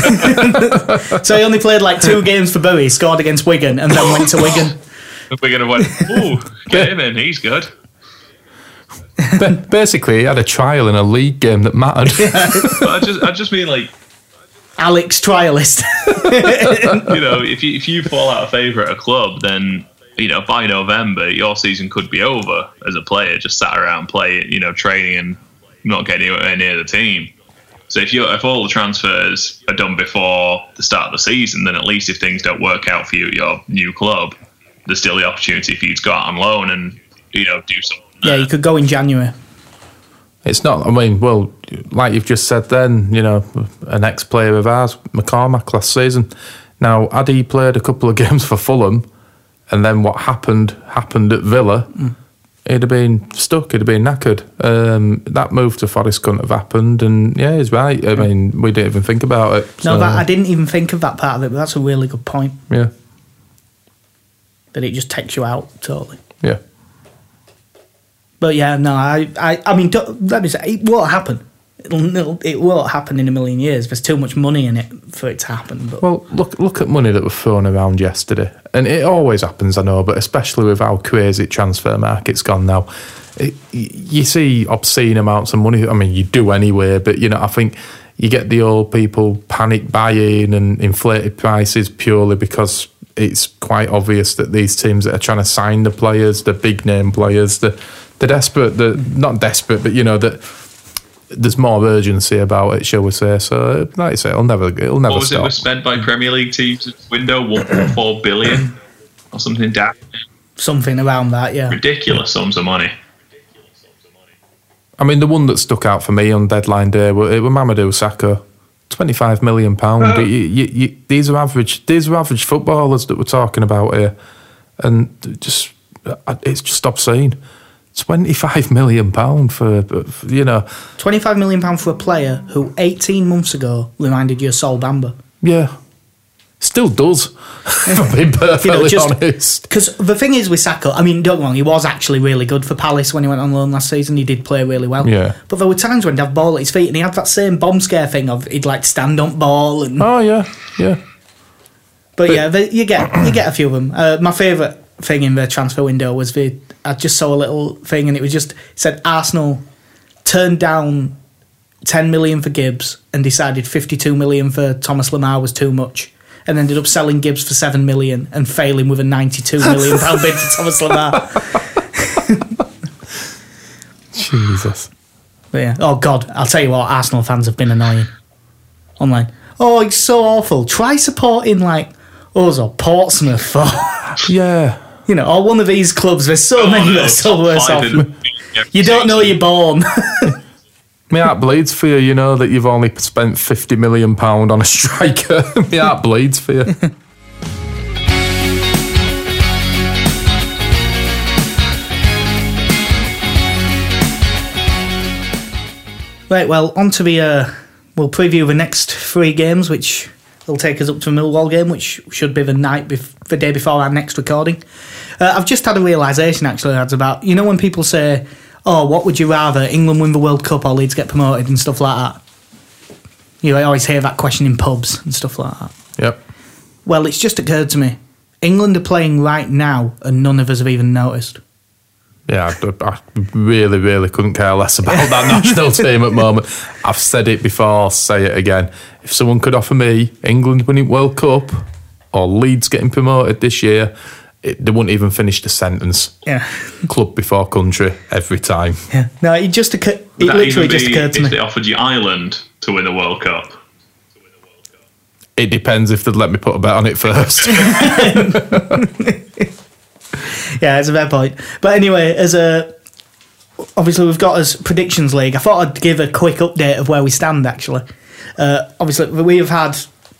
So he only played like 2 games for Bury, scored against Wigan, and then went to Wigan. Wigan went, ooh, get him in, he's good. Basically, he had a trial in a league game that mattered. But I just mean, like, Alex trialist. If you fall out of favour at a club, then by November your season could be over as a player. Just sat around playing, training and not getting anywhere near the team. So if all the transfers are done before the start of the season, then at least if things don't work out for you at your new club, there's still the opportunity for you to go out on loan and do something. Yeah, you could go in January. It's not, like you've just said then, an ex-player of ours, McCormack, last season. Now, had he played a couple of games for Fulham, and then what happened at Villa, he'd have been stuck, he'd have been knackered. That move to Forest couldn't have happened, and yeah, he's right. I mean, we didn't even think about it. No, so. I didn't even think of that part of it, but that's a really good point. Yeah. That it just takes you out totally. Yeah. But yeah, no, I mean, let me say, it won't happen. It won't happen in a million years. There's too much money in it for it to happen. But. Well, look at money that was thrown around yesterday, and it always happens, I know, but especially with how crazy transfer market's gone now, you see obscene amounts of money. I mean, you do anyway, but I think you get the old people panic buying and inflated prices purely because it's quite obvious that these teams that are trying to sign the players, the big name players, they're desperate. They're not desperate, but that. There's more urgency about it, shall we say? So, like I say, it'll never what was stop. It was spent by Premier League teams this window? 1.4 billion or something. Something around that, yeah. Ridiculous sums of money. I mean, the one that stuck out for me on deadline day was Mamadou Sakho, £25 million. These are average footballers that we're talking about here, and it's just obscene. £25 million for 25 million pound for a player who 18 months ago reminded you of Sol Bamba. Yeah, still does. If I'm being perfectly honest. Because the thing is with Sakho, I mean, don't get me wrong, he was actually really good for Palace when he went on loan last season. He did play really well. Yeah. But there were times when he'd have ball at his feet, and he had that same bomb scare thing of he'd like stand up ball and. Oh yeah. But yeah, you get a few of them. My favourite thing in the transfer window was I just saw a little thing, and it said Arsenal turned down 10 million for Gibbs and decided 52 million for Thomas Lemar was too much, and ended up selling Gibbs for 7 million and failing with a 92 million pound bid for Thomas Lemar. Jesus. But yeah, oh God, I'll tell you what, Arsenal fans have been annoying online. Oh, it's so awful. Try supporting like us or Portsmouth for yeah. Or one of these clubs. There's so many that are so worse off. You don't know you're born. My heart bleeds for you, that you've only spent £50 million on a striker. My heart bleeds for you. Right, well, on to we'll preview the next 3 games, which will take us up to a Millwall game, which should be the day before our next recording. I've just had a realisation, actually, lads, about, when people say, oh, what would you rather, England win the World Cup or Leeds get promoted and stuff like that? I always hear that question in pubs and stuff like that. Yep. Well, it's just occurred to me, England are playing right now and none of us have even noticed. Yeah, I really, really couldn't care less about that national team at the moment. I've said it before, I'll say it again. If someone could offer me England winning World Cup or Leeds getting promoted this year, they wouldn't even finish the sentence. Yeah. Club before country every time. Yeah. No, it literally just occurred to me. If they offered you Ireland to win the World Cup? It depends if they'd let me put a bet on it first. Yeah, it's a fair point. But anyway, obviously we've got us predictions league. I thought I'd give a quick update of where we stand, actually. Obviously, we've had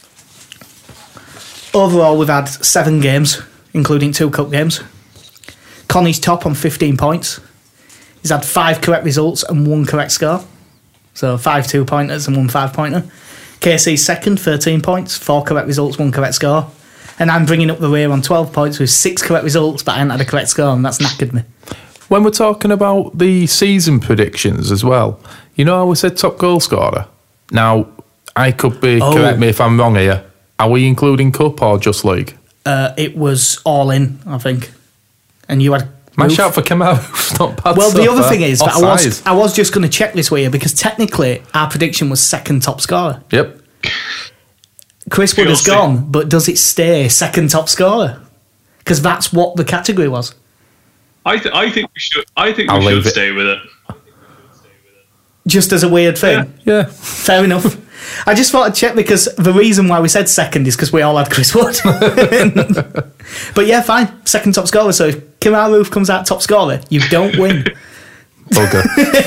7 games, including 2 cup games. Connie's top on 15 points. He's had 5 correct results and 1 correct score. So 5 2-pointers and 1 5-pointer. KC's second, 13 points, 4 correct results, 1 correct score. And I'm bringing up the rear on 12 points with 6 correct results, but I haven't had a correct score, and that's knackered me. When we're talking about the season predictions as well, how we said top goal scorer? Now, I could be, correct me if I'm wrong here, are we including cup or just league? It was all in, I think. And you had... My shout for Kamaru's not bad. Well, the other thing is, that I was just going to check this with you, because technically our prediction was second top scorer. Yep. Chris Wood has gone, but does it stay second top scorer? Because that's what the category was. I think we should. I think we should stay with it. Just as a weird thing. Yeah. Fair enough. I just thought I'd check, because the reason why we said second is because we all had Chris Wood. But yeah, fine. Second top scorer. So if Kamaru comes out top scorer, you don't win. Bugger.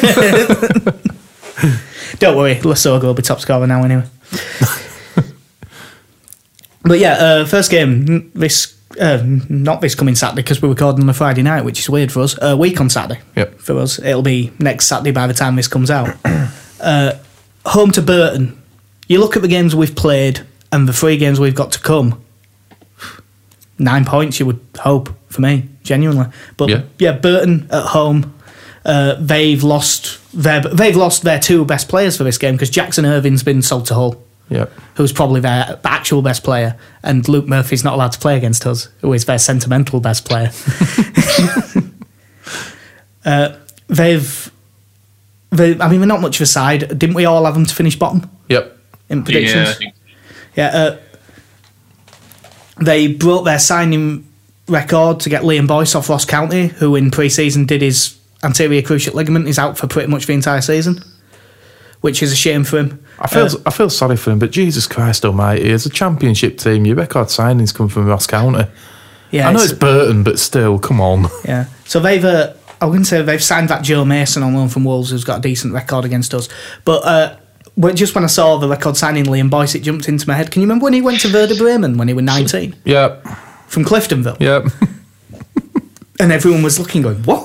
Don't worry, Lasogga will be top scorer now anyway. But yeah, first game this Not this coming Saturday because we're recording on a Friday night, which is weird for us. Week on Saturday. Yep. For us, it'll be next Saturday by the time this comes out. Home to Burton. You look at the games we've played and the 3 games we've got to come. 9 points, you would hope, for me, genuinely. But yeah, Burton at home. They've lost their 2 best players for this game because Jackson Irving's been sold to Hull. Yep. Who's probably their actual best player, and Luke Murphy's not allowed to play against us, who is their sentimental best player. They're not much of a side. Didn't we all have them to finish bottom? Yep. In predictions? Yeah. They broke their signing record to get Liam Boyce off Ross County, who in pre-season did his anterior cruciate ligament. He's out for pretty much the entire season, which is a shame for him. I feel sorry for him, but Jesus Christ Almighty, as a championship team, your record signings come from Ross County. Yeah, I know it's Burton, but still, come on. Yeah, so I wouldn't say they've signed that Joe Mason on loan from Wolves, who's got a decent record against us. But just when I saw the record signing Liam Boyce, it jumped into my head. Can you remember when he went to Werder Bremen when he was 19? Yep. From Cliftonville? Yep. And everyone was looking, going, what?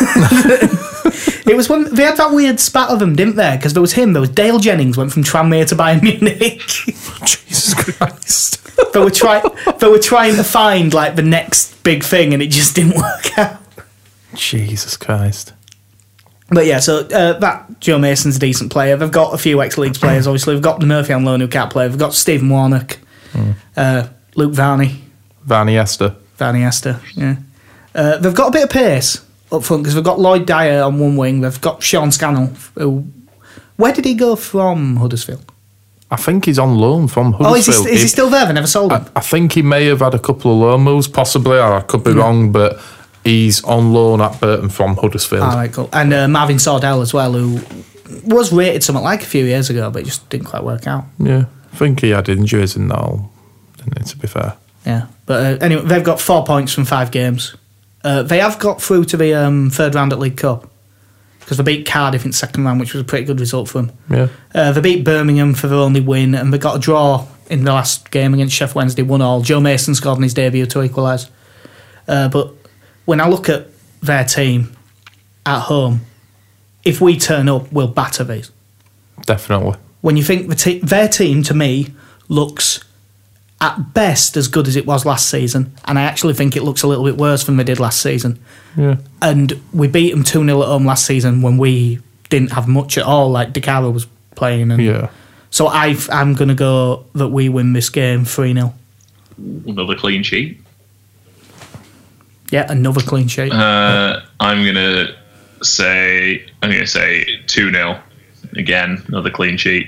It was when they had that weird spat of them, didn't they? Because there was him, there was Dale Jennings went from Tranmere to Bayern Munich. Jesus Christ. They were trying to find like the next big thing, and it just didn't work out. Jesus Christ. But yeah, so that Joe Mason's a decent player. They've got a few ex-Leeds players, obviously. They've got Murphy on loan who can't play. They've got Stephen Warnock, Luke Varney. Varney Esther, yeah. They've got a bit of pace up front because they've got Lloyd Dyer on one wing. They've got Sean Scannell. Where did he go from Huddersfield? I think he's on loan from Huddersfield. Oh, is he still there? They never sold him. I think he may have had a couple of loan moves, possibly, or I could be wrong, but he's on loan at Burton from Huddersfield. All right, cool. And Marvin Sordell as well, who was rated something like a few years ago, but it just didn't quite work out. Yeah, I think he had injuries and all, didn't he, to be fair. Yeah, but anyway, they've got 4 points from 5 games. They have got through to the third round at League Cup because they beat Cardiff in second round, which was a pretty good result for them. Yeah. They beat Birmingham for their only win, and they got a draw in the last game against Sheffield Wednesday, 1-1. Joe Mason scored in his debut to equalise. But when I look at their team at home, if we turn up, we'll batter these. Definitely. When you think their team, to me, looks at best as good as it was last season, and I actually think it looks a little bit worse than they did last season. Yeah. And we beat them 2-0 at home last season when we didn't have much at all, like De Caro was playing. And yeah. So I'm going to go that we win this game 3-0. Another clean sheet. Yeah, another clean sheet. I'm going to say 2-0. Again, another clean sheet.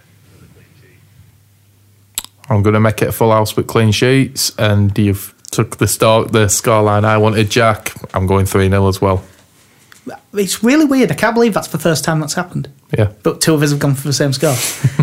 I'm going to make it a full house with clean sheets, and you've took the scoreline I wanted, Jack. I'm going 3-0 as well. It's really weird. I can't believe that's the first time that's happened. Yeah. But 2 of us have gone for the same score.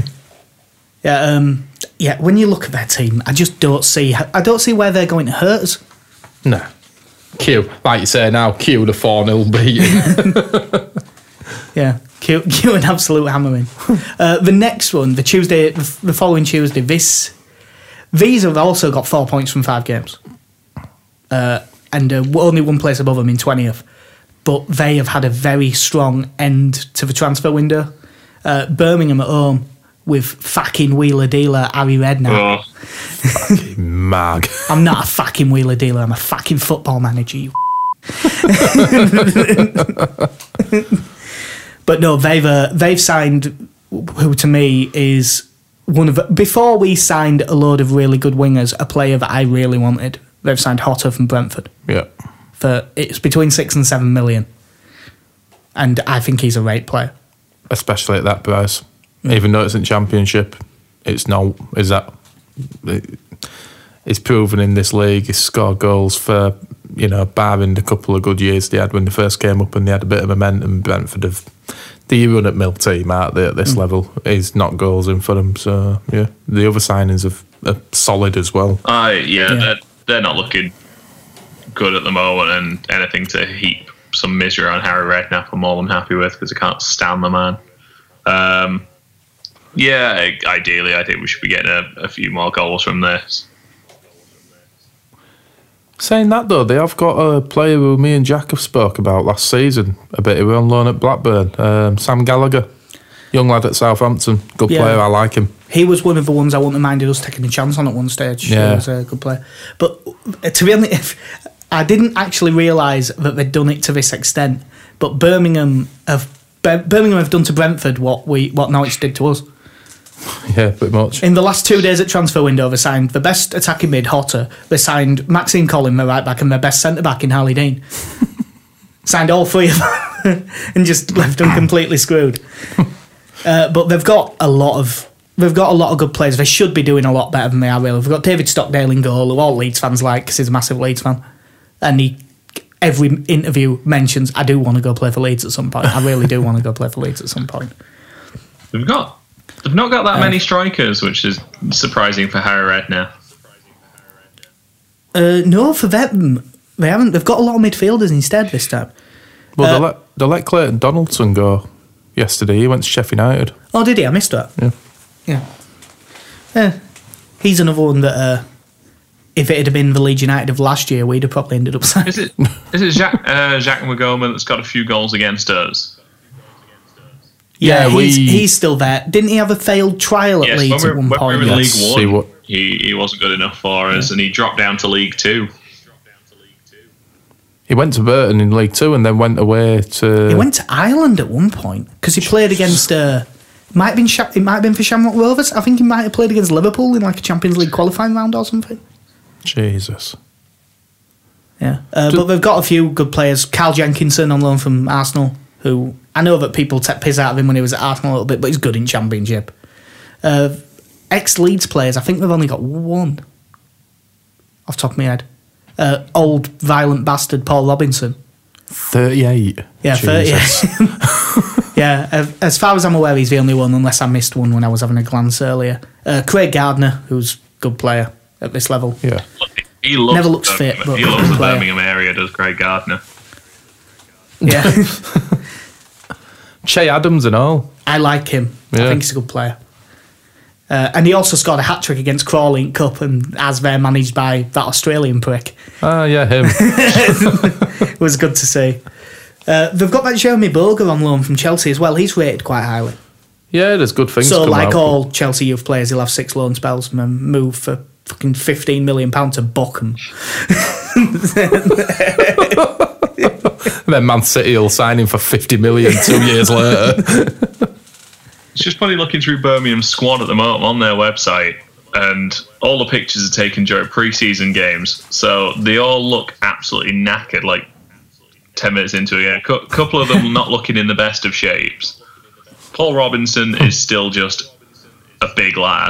Yeah, when you look at their team, I just don't see where they're going to hurt us. No. Q, like you say now, Q the 4-0 beating. Yeah, Q an absolute hammering. The next one, the following Tuesday, these have also got 4 points from 5 games. And only one place above them in 20th. But they have had a very strong end to the transfer window. Birmingham at home with fucking wheeler dealer Harry Redknapp. Oh. Fucking mag. I'm not a fucking wheeler dealer, I'm a fucking football manager, you. But no, they've signed who to me is one of before we signed a load of really good wingers, a player that I really wanted. They've signed Hotter from Brentford. Yeah. It's between 6 and 7 million. And I think he's a great player. Especially at that price. Even though it's in Championship, it's not. It's proven in this league. He's scored goals for, barring a couple of good years they had when they first came up and they had a bit of momentum. Brentford have the run at Mill team, aren't they, at this level? He's not goals in for them. So, yeah. The other signings are solid as well. They're not looking good at the moment, and anything to heap some misery on Harry Redknapp I'm more than happy with because I can't stand the man. Ideally I think we should be getting a few more goals from this. Saying that though, they have got a player who me and Jack have spoke about last season a bit. Who were on loan at Blackburn, Sam Gallagher, young lad at Southampton, good player. I like him. He was one of the ones I wouldn't have minded us taking a chance on at one stage. Yeah. He was a good player. But to be honest, I didn't actually realise that they'd done it to this extent. But Birmingham have done to Brentford what Norwich did to us. Yeah, pretty much. In the last 2 days at transfer window, they signed the best attacking mid, Hotter. They signed Maxine Collin, their right back, and their best centre back in Harley Dean. Signed all three of them and just left them completely screwed. But they've got a lot of good players. They should be doing a lot better than they are. Really, they've got David Stockdale in goal, who all Leeds fans like because he's a massive Leeds fan, and every interview mentions, "I do want to go play for Leeds at some point. I really do want to go play for Leeds at some point." They've not got that many strikers, which is surprising for Harry Redknapp. No, for them, they haven't. They've got a lot of midfielders instead this time. Well, they let Clayton Donaldson go yesterday. He went to Sheffield United. Oh, did he? I missed that. Yeah. He's another one that if it had been the Leeds United of last year, we'd have probably ended up signing. Is it Jacques Magoma that's got a few goals against us? Yeah, he's still there. Didn't he have a failed trial at Leeds at one point? When we were in League One, he wasn't good enough for us, and he dropped down to League Two. He went to Burton in League Two and then went away to... He went to Ireland at one point because he played against... it might have been for Shamrock Rovers. I think he might have played against Liverpool in like a Champions League qualifying round or something. Jesus. Yeah. But they've got a few good players. Carl Jenkinson on loan from Arsenal, who... I know that people take piss out of him when he was at Arsenal a little bit, but he's good in Championship. Ex-Leeds players, I think they've only got one off the top of my head. Old violent bastard Paul Robinson. 38. Yeah, 38. Yeah, as far as I'm aware, he's the only one, unless I missed one when I was having a glance earlier. Craig Gardner, who's a good player at this level. Yeah. He loves never looks fit, but he loves the Birmingham area, does Craig Gardner. Yeah. Che Adams and all. I like him. Yeah. I think he's a good player. And he also scored a hat-trick against Crawley in Cup, and as they're managed by that Australian prick. Ah, yeah, him. It was good to see. They've got that Jeremy Boga on loan from Chelsea as well. He's rated quite highly. Yeah, there's good things So, come like out. all Chelsea youth players, he'll have 6 loan spells and then move for fucking £15 million to Bochum. And then Man City will sign him for 50 million 2 years later. It's just funny looking through Birmingham's squad at the moment on their website, and all the pictures are taken during pre-season games, so they all look absolutely knackered, like 10 minutes into a game. A couple of them not looking in the best of shapes. Paul Robinson is still just a big lad.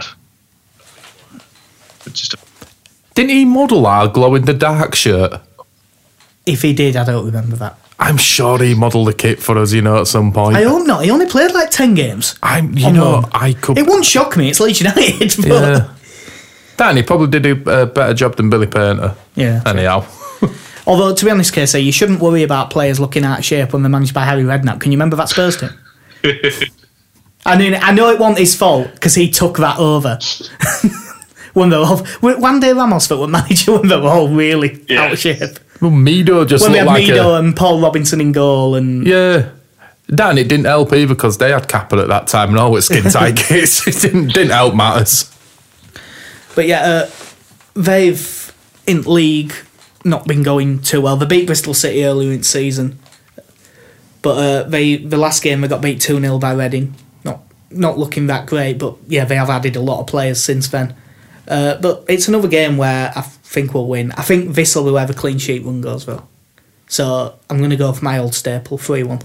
Didn't he model our glow-in-the-dark shirt? If he did, I don't remember that. I'm sure he modelled the kit for us, at some point. I hope not. He only played like 10 games. I could... It wouldn't shock me. It's Leeds United. But... Yeah. Dan, he probably did a better job than Billy Painter. Yeah. Anyhow. Although, to be honest, Casey, you shouldn't worry about players looking out of shape when they're managed by Harry Redknapp. Can you remember that Spurs team? I mean, I know it wasn't his fault because he took that over. When they were all, Wandy Ramos that were manager when they were all really out of shape. Well, Mido just when looked like Mido and Paul Robinson in goal and yeah. Dan, it didn't help either because they had Kappa at that time and all with skin tight kits. It didn't help matters. But yeah, they've in league not been going too well. They beat Bristol City earlier in the season, but the last game they got beat 2-0 by Reading. Not looking that great, but yeah, they have added a lot of players since then. But it's another game where I think we'll win. I think this will be where the clean sheet run goes, though. So I'm going to go for my old staple, 3-1.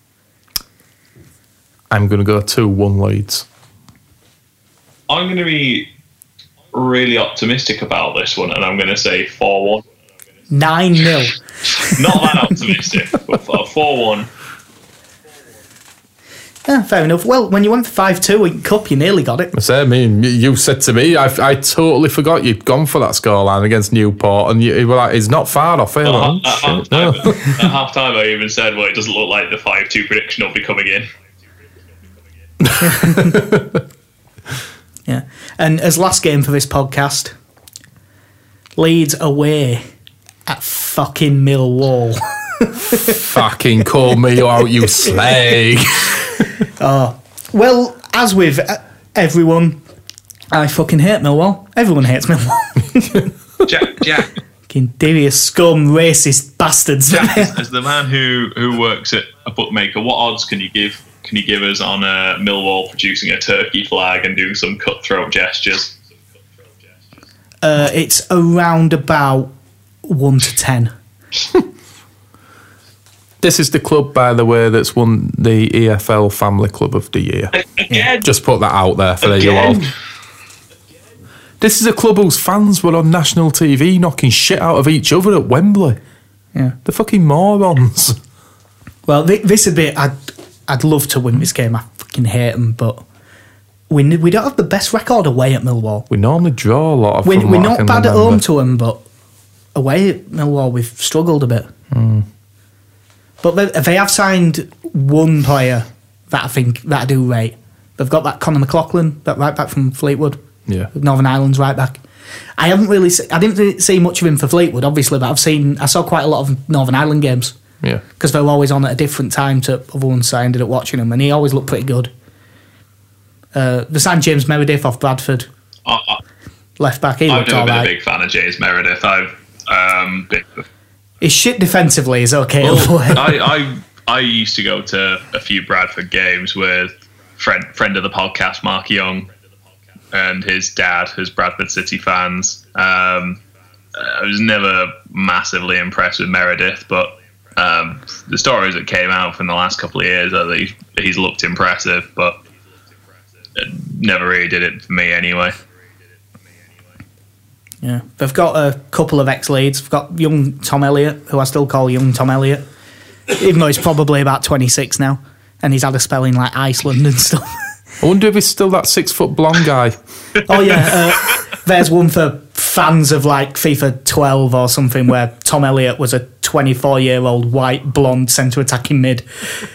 I'm going to go 2-1 Leeds. I'm going to be really optimistic about this one, and I'm going to say 4-1. 9-0. Not that optimistic, but 4-1. Yeah, fair enough. Well, when you went for 5-2 in Cup, you nearly got it. I mean, you said to me, I totally forgot you'd gone for that scoreline against Newport, and you were like, it's not far off here. At half-time, I even said, well, it doesn't look like the 5-2 prediction will be coming in. Yeah. And as last game for this podcast, Leeds away at fucking Millwall. Fucking call me out, you slag. Well, as with everyone, I fucking hate Millwall. Everyone hates Millwall. Jack. Fucking devious scum, racist bastards. Jack, as the man who works at a bookmaker, what odds can you give us on Millwall producing a turkey flag and doing some cutthroat gestures? It's around about 1 to 10. This is the club, by the way, that's won the EFL Family Club of the Year. Again? Just put that out there for you all. This is a club whose fans were on national TV knocking shit out of each other at Wembley. Yeah. The fucking morons. Well, this would be. I'd love to win this game. I fucking hate them, but we don't have the best record away at Millwall. We normally draw a lot of. We're not bad at home to them, but away at Millwall we've struggled a bit. But they have signed one player that I think that I do rate. They've got that Conor McLaughlin, that right back from Fleetwood. Yeah. Northern Ireland's right back. I didn't see much of him for Fleetwood, obviously, but I saw quite a lot of Northern Ireland games. Yeah. Because they were always on at a different time to other ones, so I ended up watching them, and he always looked pretty good. They signed James Meredith off Bradford. Left back, he looked all right. I've never been a big fan of James Meredith. His shit defensively is okay. I used to go to a few Bradford games with friend of the podcast, Mark Young, and his dad, who's Bradford City fans. I was never massively impressed with Meredith, but the stories that came out from the last couple of years are that he's looked impressive, but it never really did it for me anyway. Yeah, they've got a couple of ex-Leeds. They've got young Tom Elliott, who I still call young Tom Elliott, even though he's probably about 26 now, and he's had a spell in like Iceland and stuff. I wonder if he's still that 6 foot blonde guy. Oh yeah, there's one for fans of like FIFA 12 or something where Tom Elliott was a 24-year-old white blonde centre attacking mid.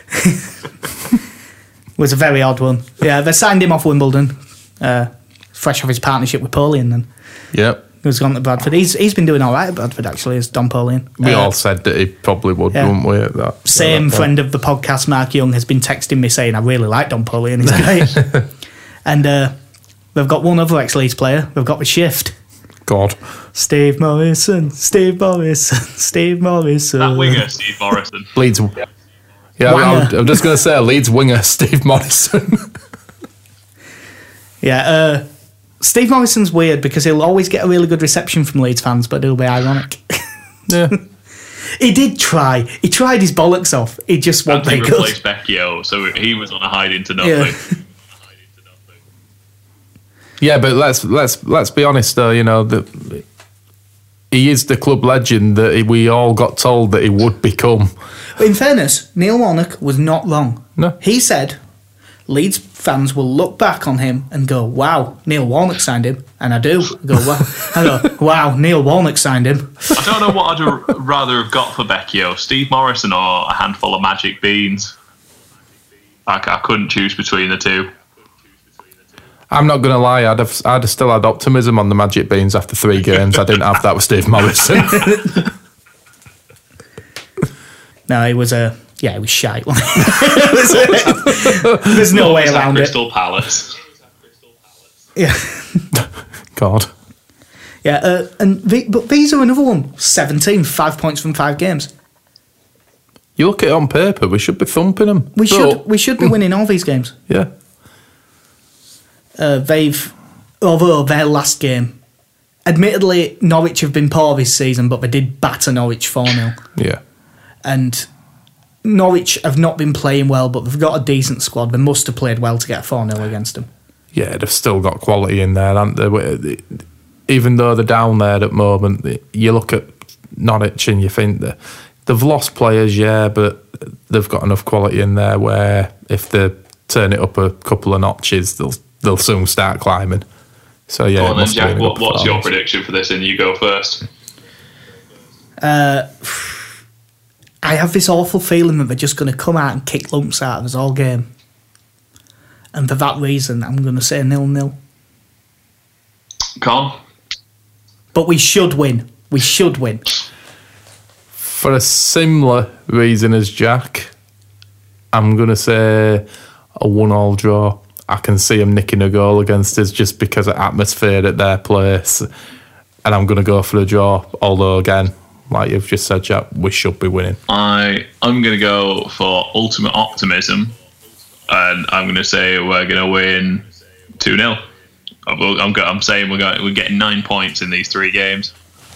Was a very odd one. Yeah, they signed him off Wimbledon, fresh off his partnership with Polian then. Yep. Who's gone to Bradford. He's been doing all right at Bradford, actually, as Don Polian. We all said that he probably would, wouldn't we? At that, same friend of the podcast, Mark Young, has been texting me saying, I really like Don Polian, he's great. And they've got one other ex-Leeds player. They've got the shift. God. Steve Morrison. That winger, Steve Morrison. Leeds. Yeah, I'm just going to say Leeds winger, Steve Morrison. Yeah, Steve Morrison's weird because he'll always get a really good reception from Leeds fans, but it'll be ironic. Yeah. He did try. He tried his bollocks off. He just won't Anthony make us. replaced Becchio, so he was on a hiding to nothing. Yeah, but let's be honest though. You know that he is the club legend that we all got told that he would become. In fairness, Neil Warnock was not wrong. No, he said Leeds fans will look back on him and go, "Wow, Neil Warnock signed him," and I do. I go, "Wow, Neil Warnock signed him." I don't know what I'd rather have got for Becchio, Steve Morrison or a handful of magic beans. I couldn't choose between the two. I'm not going to lie. I'd have still had optimism on the magic beans after 3 games. I didn't have that with Steve Morrison. No, he was he was shite. There's no way around Crystal Palace. Yeah. God. Yeah, but these are another one. 17, 5 points from 5 games. You look at it on paper, we should be thumping them. We should be winning all these games. Yeah. Although their last game, admittedly, Norwich have been poor this season, but they did batter Norwich 4-0. Yeah. And Norwich have not been playing well, but they've got a decent squad. They must have played well to get 4-0 against them. Yeah, they've still got quality in there, haven't they? Even though they're down there at the moment, you look at Norwich and you think that they've lost players, yeah, but they've got enough quality in there where if they turn it up a couple of notches, they'll soon start climbing. So yeah. Well, then, Jack, what's your prediction for this? And you go first. I have this awful feeling that they're just going to come out and kick lumps out of us all game. And for that reason, I'm going to say 0-0. Con? But we should win. We should win. For a similar reason as Jack, I'm going to say a 1-1 draw. I can see them nicking a goal against us just because of atmosphere at their place. And I'm going to go for a draw. Although, again, like you've just said, Jack, we should be winning. I'm going to go for ultimate optimism. And I'm going to say we're going to win 2-0. I'm saying we're getting 9 points in these 3 games.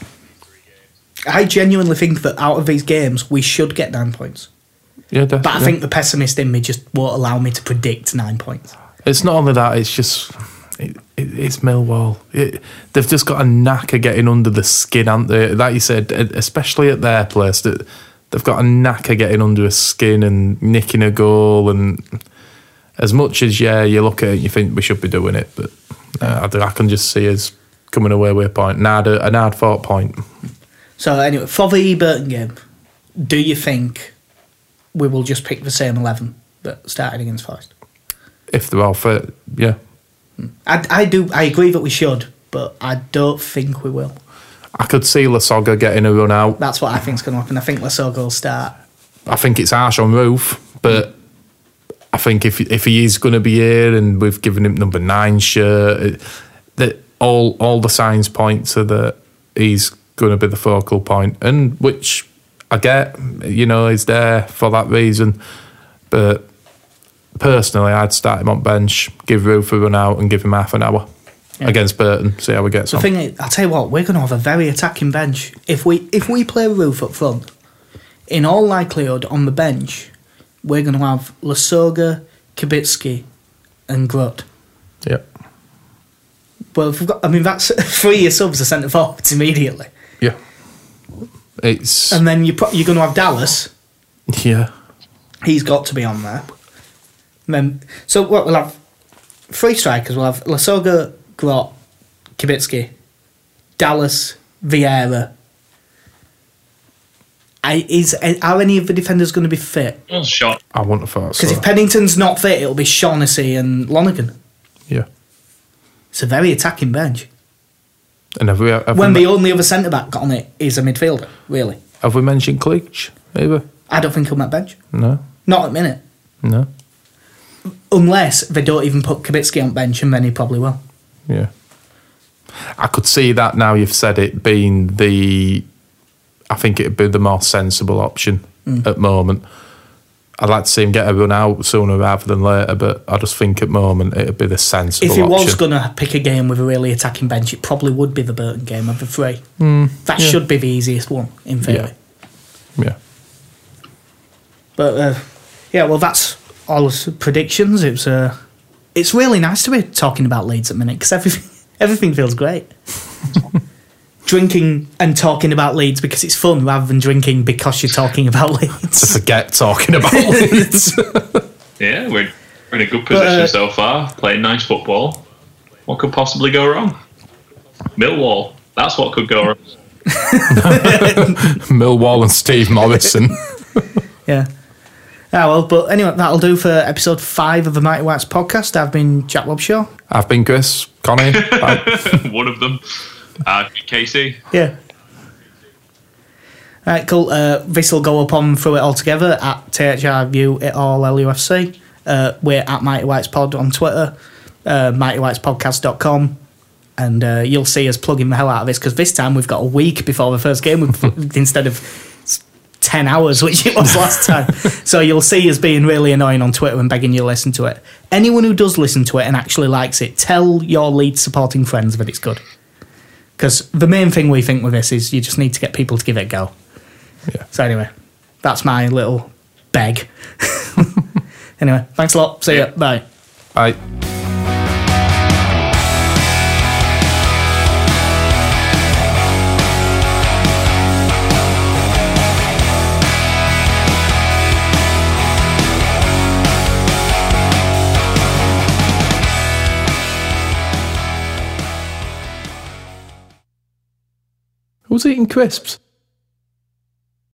I genuinely think that out of these games, we should get 9 points. Yeah, definitely. But I think the pessimist in me just won't allow me to predict 9 points. It's not only that, it's just... It's Millwall. They've just got a knack of getting under the skin, haven't they? Like you said, especially at their place, they've got a knack of getting under a skin and nicking a goal. And as much as, you look at it and you think we should be doing it, but I can just see us coming away with a point. An hard-fought point. So anyway, for the Burton game, do you think we will just pick the same 11 that started against Forest? If they're all fit, yeah. I agree that we should, but I don't think we will. I could see Lasogga getting a run out. That's what I think is going to happen. I think Lasogga will start. I think it's harsh on Roof, but I think if he is going to be here and we've given him number 9 shirt, that all the signs point to that he's going to be the focal point, and which I get, he's there for that reason. But personally, I'd start him on bench, give Roof a run out, and give him half an hour against Burton. See how we get on. The thing is, I'll tell you what, we're going to have a very attacking bench if we play Roof up front. In all likelihood, on the bench, we're going to have Lasogga, Kibitsky, and Grutt. Yep. Well, that's 3 subs are centre forwards immediately. Yeah. And then you're going to have Dallas. Yeah. He's got to be on there. And then, so what we'll have 3 strikers. We'll have Lasogga, Grot, Kibitsky, Dallas, Vieira. Are any of the defenders going to be fit? Well, shot. I wouldn't have thought so. Because if Pennington's not fit, it'll be Shaughnessy and Lonergan. Yeah. It's a very attacking bench. And have the only other centre back on it is a midfielder, really. Have we mentioned Cleach either? I don't think he'll make bench. No. Not at the minute. No. Unless they don't even put Kibitsky on bench, and then he probably will. Yeah. I could see that now you've said it being I think it'd be the more sensible option at the moment. I'd like to see him get a run out sooner rather than later, but I just think at the moment it'd be the sensible option. If he was going to pick a game with a really attacking bench, it probably would be the Burton game of the 3. That should be the easiest one, in theory. Yeah. But, well, that's all the predictions. It's really nice to be talking about Leeds at the minute, because everything feels great. Drinking and talking about Leeds because it's fun rather than drinking because you're talking about Leeds. To forget talking about Leeds. Yeah, we're in a good position so far, playing nice football. What could possibly go wrong? Millwall, that's what could go wrong. Millwall and Steve Morrison. Yeah. Well, but anyway, that'll do for episode 5 of the Mighty Whites podcast. I've been Jack Lobshaw. I've been Chris. Connie. One of them. Casey. Yeah. Alright, cool. This will go up on Through It All Together at THRView It All LUFC. We're at Mighty Whites Pod on Twitter, MightyWhitesPodcast.com, and you'll see us plugging the hell out of this, because this time we've got a week before the first game instead of 10 hours, which it was last time. So you'll see us being really annoying on Twitter and begging you to listen to it. Anyone who does listen to it and actually likes it, tell your Leeds supporting friends that it's good. Because the main thing we think with this is you just need to get people to give it a go. Yeah. So anyway, that's my little beg. Anyway, thanks a lot. See ya. Bye. Bye. Who's eating crisps?